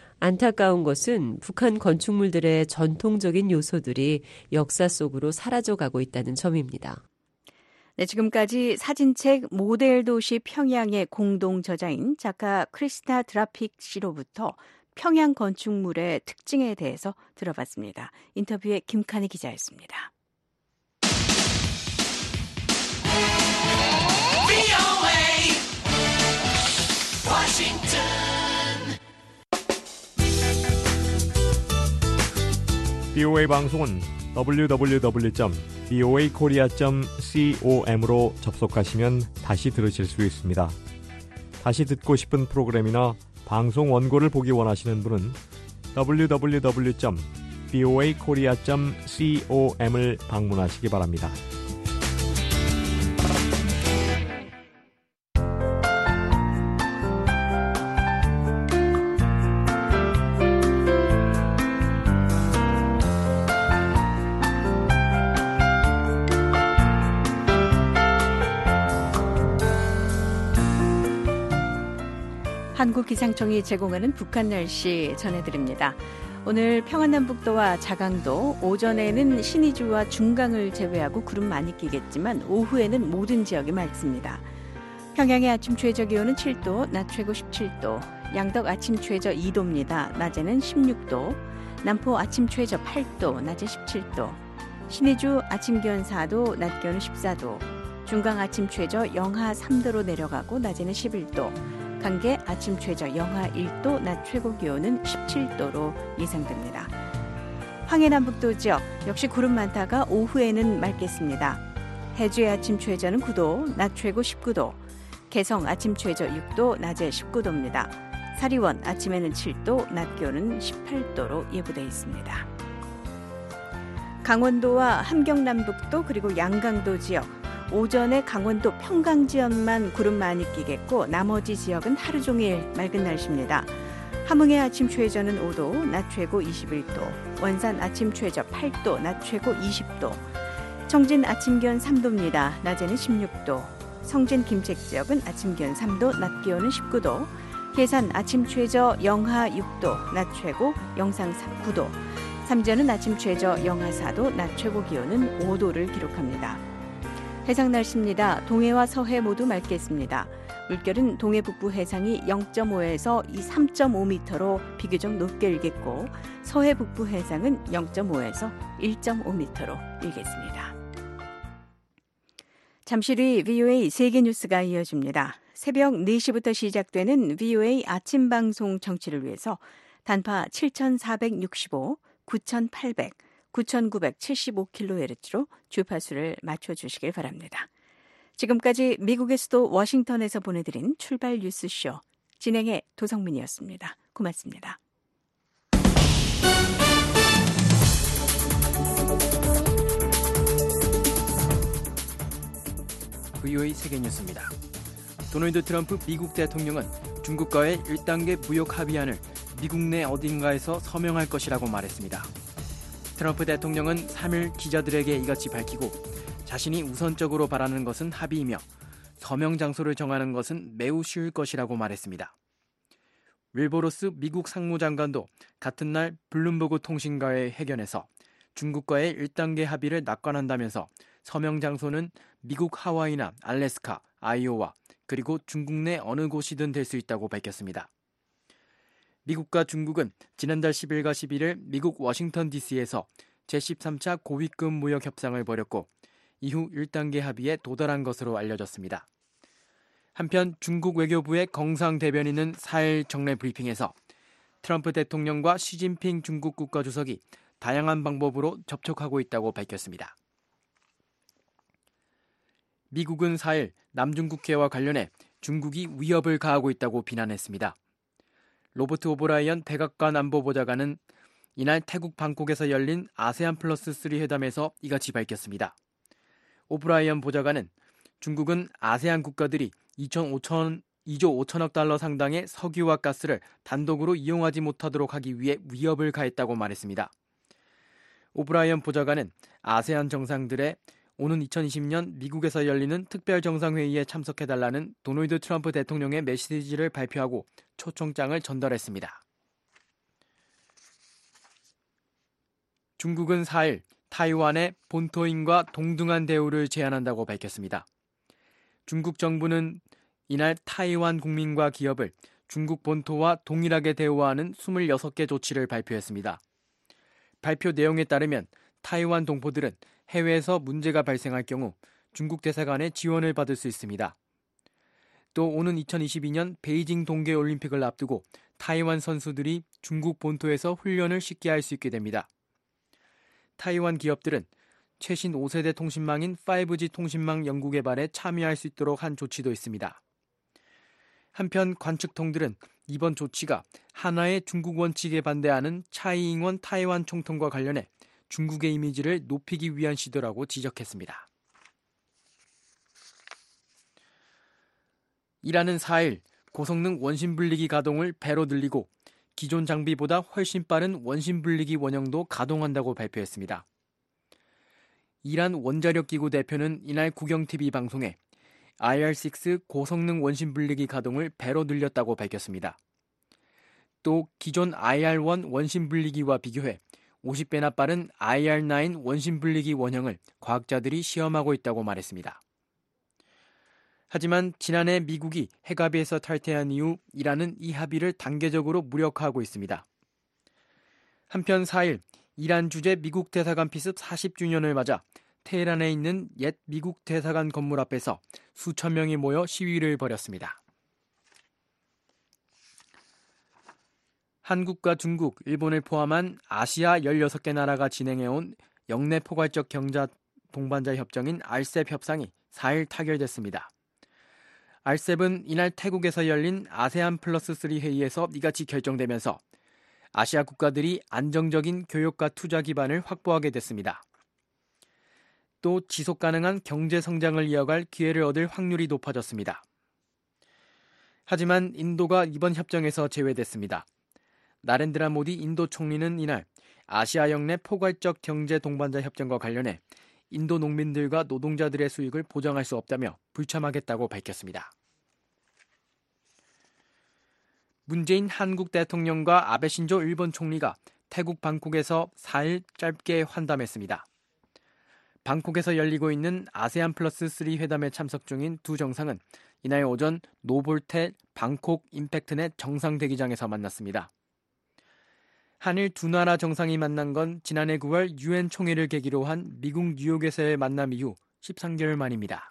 안타까운 것은 북한 건축물들의 전통적인 요소들이 역사 속으로 사라져가고 있다는 점입니다. 네, 지금까지 사진책 모델 도시 평양의 공동 저자인 작가 크리스타 드라픽 씨로부터 평양 건축물의 특징에 대해서 들어봤습니다. 인터뷰에 김칸희 기자였습니다. 비오에이 방송은 더블유 더블유 더블유 점 비오에이 코리아 점 com으로 접속하시면 다시 들으실 수 있습니다. 다시 듣고 싶은 프로그램이나 방송 원고를 보기 원하시는 분은 더블유 더블유 더블유 점 비오에이 코리아 점 com을 방문하시기 바랍니다. 한국기상청이 제공하는 북한 날씨 전해드립니다. 오늘 평안남북도와 자강도, 오전에는 신의주와 중강을 제외하고 구름 많이 끼겠지만 오후에는 모든 지역이 맑습니다. 평양의 아침 최저 기온은 칠 도, 낮 최고 십칠 도, 양덕 아침 최저 이 도입니다. 낮에는 십육 도, 남포 아침 최저 팔 도, 낮에 십칠 도, 신의주 아침 기온 사 도, 낮 기온은 십사 도, 중강 아침 최저 영하 삼 도로 내려가고 낮에는 십일 도, 강계 아침 최저 영하 일 도, 낮 최고 기온은 십칠 도로 예상됩니다. 황해남북도 지역 역시 구름 많다가 오후에는 맑겠습니다. 해주의 아침 최저는 구 도, 낮 최고 십구 도, 개성 아침 최저 육 도, 낮에 십구 도입니다. 사리원 아침에는 칠 도, 낮 기온은 십팔 도로 예보되어 있습니다. 강원도와 함경남북도 그리고 양강도 지역 오전에 강원도 평강 지역만 구름 많이 끼겠고 나머지 지역은 하루 종일 맑은 날씨입니다. 함흥의 아침 최저는 오 도, 낮 최고 이십일 도, 원산 아침 최저 팔 도, 낮 최고 이십 도, 청진 아침 기온 삼 도입니다. 낮에는 십육 도, 성진 김책 지역은 아침 기온 삼 도, 낮 기온은 십구 도, 계산 아침 최저 영하 육 도, 낮 최고 영상 구 도, 삼전은 아침 최저 영하 사 도, 낮 최고 기온은 오 도를 기록합니다. 해상 날씨입니다. 동해와 서해 모두 맑겠습니다. 물결은 동해 북부 해상이 영 점 오에서 삼 점 오 미터로 비교적 높게 일겠고 서해 북부 해상은 영 점 오에서 일 점 오 미터로 일겠습니다. 잠시 뒤 브이오에이 세계뉴스가 이어집니다. 새벽 네 시부터 시작되는 브이오에이 아침 방송 청취를 위해서 단파 칠천사백육십오, 구천팔백, 구천구백칠십오 킬로헤르츠로 주파수를 맞춰주시길 바랍니다. 지금까지 미국의 수도 워싱턴에서 보내드린 출발 뉴스쇼 진행의 도성민이었습니다. 고맙습니다. 브이오에이 세계뉴스입니다. 도널드 트럼프 미국 대통령은 중국과의 일 단계 무역 합의안을 미국 내 어딘가에서 서명할 것이라고 말했습니다. 트럼프 대통령은 삼 일 기자들에게 이같이 밝히고 자신이 우선적으로 바라는 것은 합의이며 서명 장소를 정하는 것은 매우 쉬울 것이라고 말했습니다. 윌버로스 미국 상무장관도 같은 날 블룸버그 통신과의 회견에서 중국과의 일 단계 합의를 낙관한다면서 서명 장소는 미국 하와이나 알래스카, 아이오와 그리고 중국 내 어느 곳이든 될 수 있다고 밝혔습니다. 미국과 중국은 지난달 십 일과 십일 일 미국 워싱턴 디씨에서 제십삼 차 고위급 무역 협상을 벌였고 이후 일 단계 합의에 도달한 것으로 알려졌습니다. 한편 중국 외교부의 경상 대변인은 사 일 정례 브리핑에서 트럼프 대통령과 시진핑 중국 국가주석이 다양한 방법으로 접촉하고 있다고 밝혔습니다. 미국은 사 일 남중국해와 관련해 중국이 위협을 가하고 있다고 비난했습니다. 로버트 오브라이언 백악관 안보보좌관은 이날 태국 방콕에서 열린 아세안 플러스 삼 회담에서 이같이 밝혔습니다. 오브라이언 보좌관은 중국은 아세안 국가들이 이조 오천억 달러 상당의 석유와 가스를 단독으로 이용하지 못하도록 하기 위해 위협을 가했다고 말했습니다. 오브라이언 보좌관은 아세안 정상들의 오는 이천이십 년 미국에서 열리는 특별정상회의에 참석해달라는 도널드 트럼프 대통령의 메시지를 발표하고 초청장을 전달했습니다. 중국은 사 일 타이완의 본토인과 동등한 대우를 제한한다고 밝혔습니다. 중국 정부는 이날 타이완 국민과 기업을 중국 본토와 동일하게 대우하는 이십육 개 조치를 발표했습니다. 발표 내용에 따르면 타이완 동포들은 해외에서 문제가 발생할 경우 중국 대사관의 지원을 받을 수 있습니다. 또 오는 이천이십이 년 베이징 동계올림픽을 앞두고 타이완 선수들이 중국 본토에서 훈련을 쉽게 할 수 있게 됩니다. 타이완 기업들은 최신 오 세대 통신망인 파이브지 통신망 연구 개발에 참여할 수 있도록 한 조치도 있습니다. 한편 관측통들은 이번 조치가 하나의 중국 원칙에 반대하는 차이잉원 타이완 총통과 관련해 중국의 이미지를 높이기 위한 시도라고 지적했습니다. 이란은 사 일 고성능 원심 분리기 가동을 배로 늘리고 기존 장비보다 훨씬 빠른 원심 분리기 원형도 가동한다고 발표했습니다. 이란 원자력기구 대표는 이날 국영티비 방송에 아이알 육 고성능 원심 분리기 가동을 배로 늘렸다고 밝혔습니다. 또 기존 아이알 일 원심 분리기와 비교해 오십 배나 빠른 아이알 구 원심 분리기 원형을 과학자들이 시험하고 있다고 말했습니다. 하지만 지난해 미국이 핵합의에서 탈퇴한 이후 이란은 이 합의를 단계적으로 무력화하고 있습니다. 한편 사 일 이란 주재 미국 대사관 피습 사십 주년을 맞아 테헤란에 있는 옛 미국 대사관 건물 앞에서 수천 명이 모여 시위를 벌였습니다. 한국과 중국, 일본을 포함한 아시아 열여섯 개 나라가 진행해온 영내 포괄적 경제 동반자 협정인 알셉 협상이 사 일 타결됐습니다. 알셉은 이날 태국에서 열린 아세안 플러스 삼 회의에서 이같이 결정되면서 아시아 국가들이 안정적인 교역과 투자 기반을 확보하게 됐습니다. 또 지속 가능한 경제 성장을 이어갈 기회를 얻을 확률이 높아졌습니다. 하지만 인도가 이번 협정에서 제외됐습니다. 나렌드라 모디 인도 총리는 이날 아시아 영내 포괄적 경제 동반자 협정과 관련해 인도 농민들과 노동자들의 수익을 보장할 수 없다며 불참하겠다고 밝혔습니다. 문재인 한국 대통령과 아베 신조 일본 총리가 태국 방콕에서 사 일 짧게 환담했습니다. 방콕에서 열리고 있는 아세안 플러스 삼 회담에 참석 중인 두 정상은 이날 오전 노볼테 방콕 임팩트넷 정상대기장에서 만났습니다. 한일 두 나라 정상이 만난 건 지난해 구월 유엔 총회를 계기로 한 미국 뉴욕에서의 만남 이후 십삼 개월 만입니다.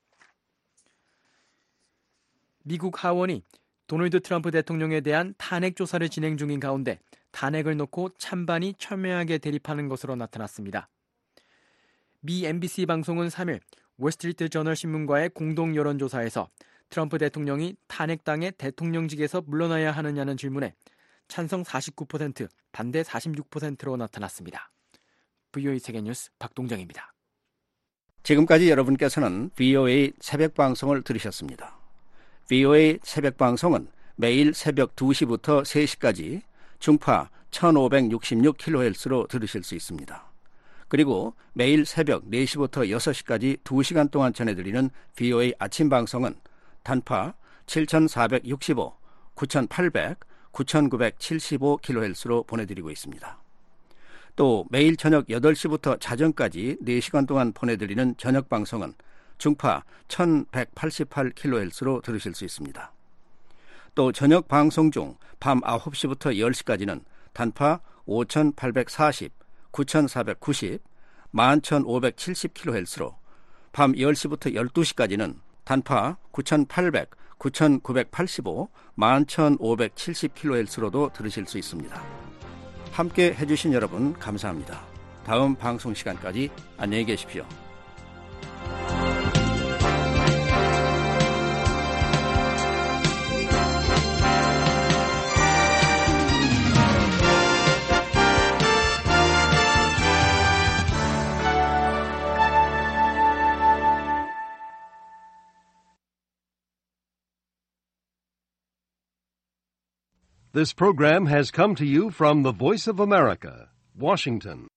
미국 하원이 도널드 트럼프 대통령에 대한 탄핵 조사를 진행 중인 가운데 탄핵을 놓고 찬반이 첨예하게 대립하는 것으로 나타났습니다. 미 엠비씨 방송은 삼 일 월스트리트 저널 신문과의 공동 여론조사에서 트럼프 대통령이 탄핵당해 대통령직에서 물러나야 하느냐는 질문에 찬성 사십구 퍼센트, 반대 사십육 퍼센트로 나타났습니다. 브이오에이 세계뉴스 박동정입니다. 지금까지 여러분께서는 브이오에이 새벽방송을 들으셨습니다. 브이오에이 새벽방송은 매일 새벽 두 시부터 세 시까지 중파 천오백육십육 킬로헤르츠로 들으실 수 있습니다. 그리고 매일 새벽 네 시부터 여섯 시까지 두 시간 동안 전해드리는 브이오에이 아침방송은 단파 칠천사백육십오, 구천팔백, 구천구백칠십오 킬로헤르츠로 보내드리고 있습니다. 또 매일 저녁 여덟 시부터 자정까지 네 시간 동안 보내드리는 저녁방송은 중파 천백팔십팔 킬로헤르츠로 들으실 수 있습니다. 또 저녁 방송 중 밤 아홉 시부터 열 시까지는 단파 오천팔백사십, 구천사백구십, 만 천오백칠십 킬로헤르츠로 밤 열 시부터 열두 시까지는 단파 구천팔백, 구천구백팔십오, 만 천오백칠십 킬로헤르츠로도 들으실 수 있습니다. 함께 해주신 여러분 감사합니다. 다음 방송 시간까지 안녕히 계십시오. This program has come to you from the Voice of America, Washington.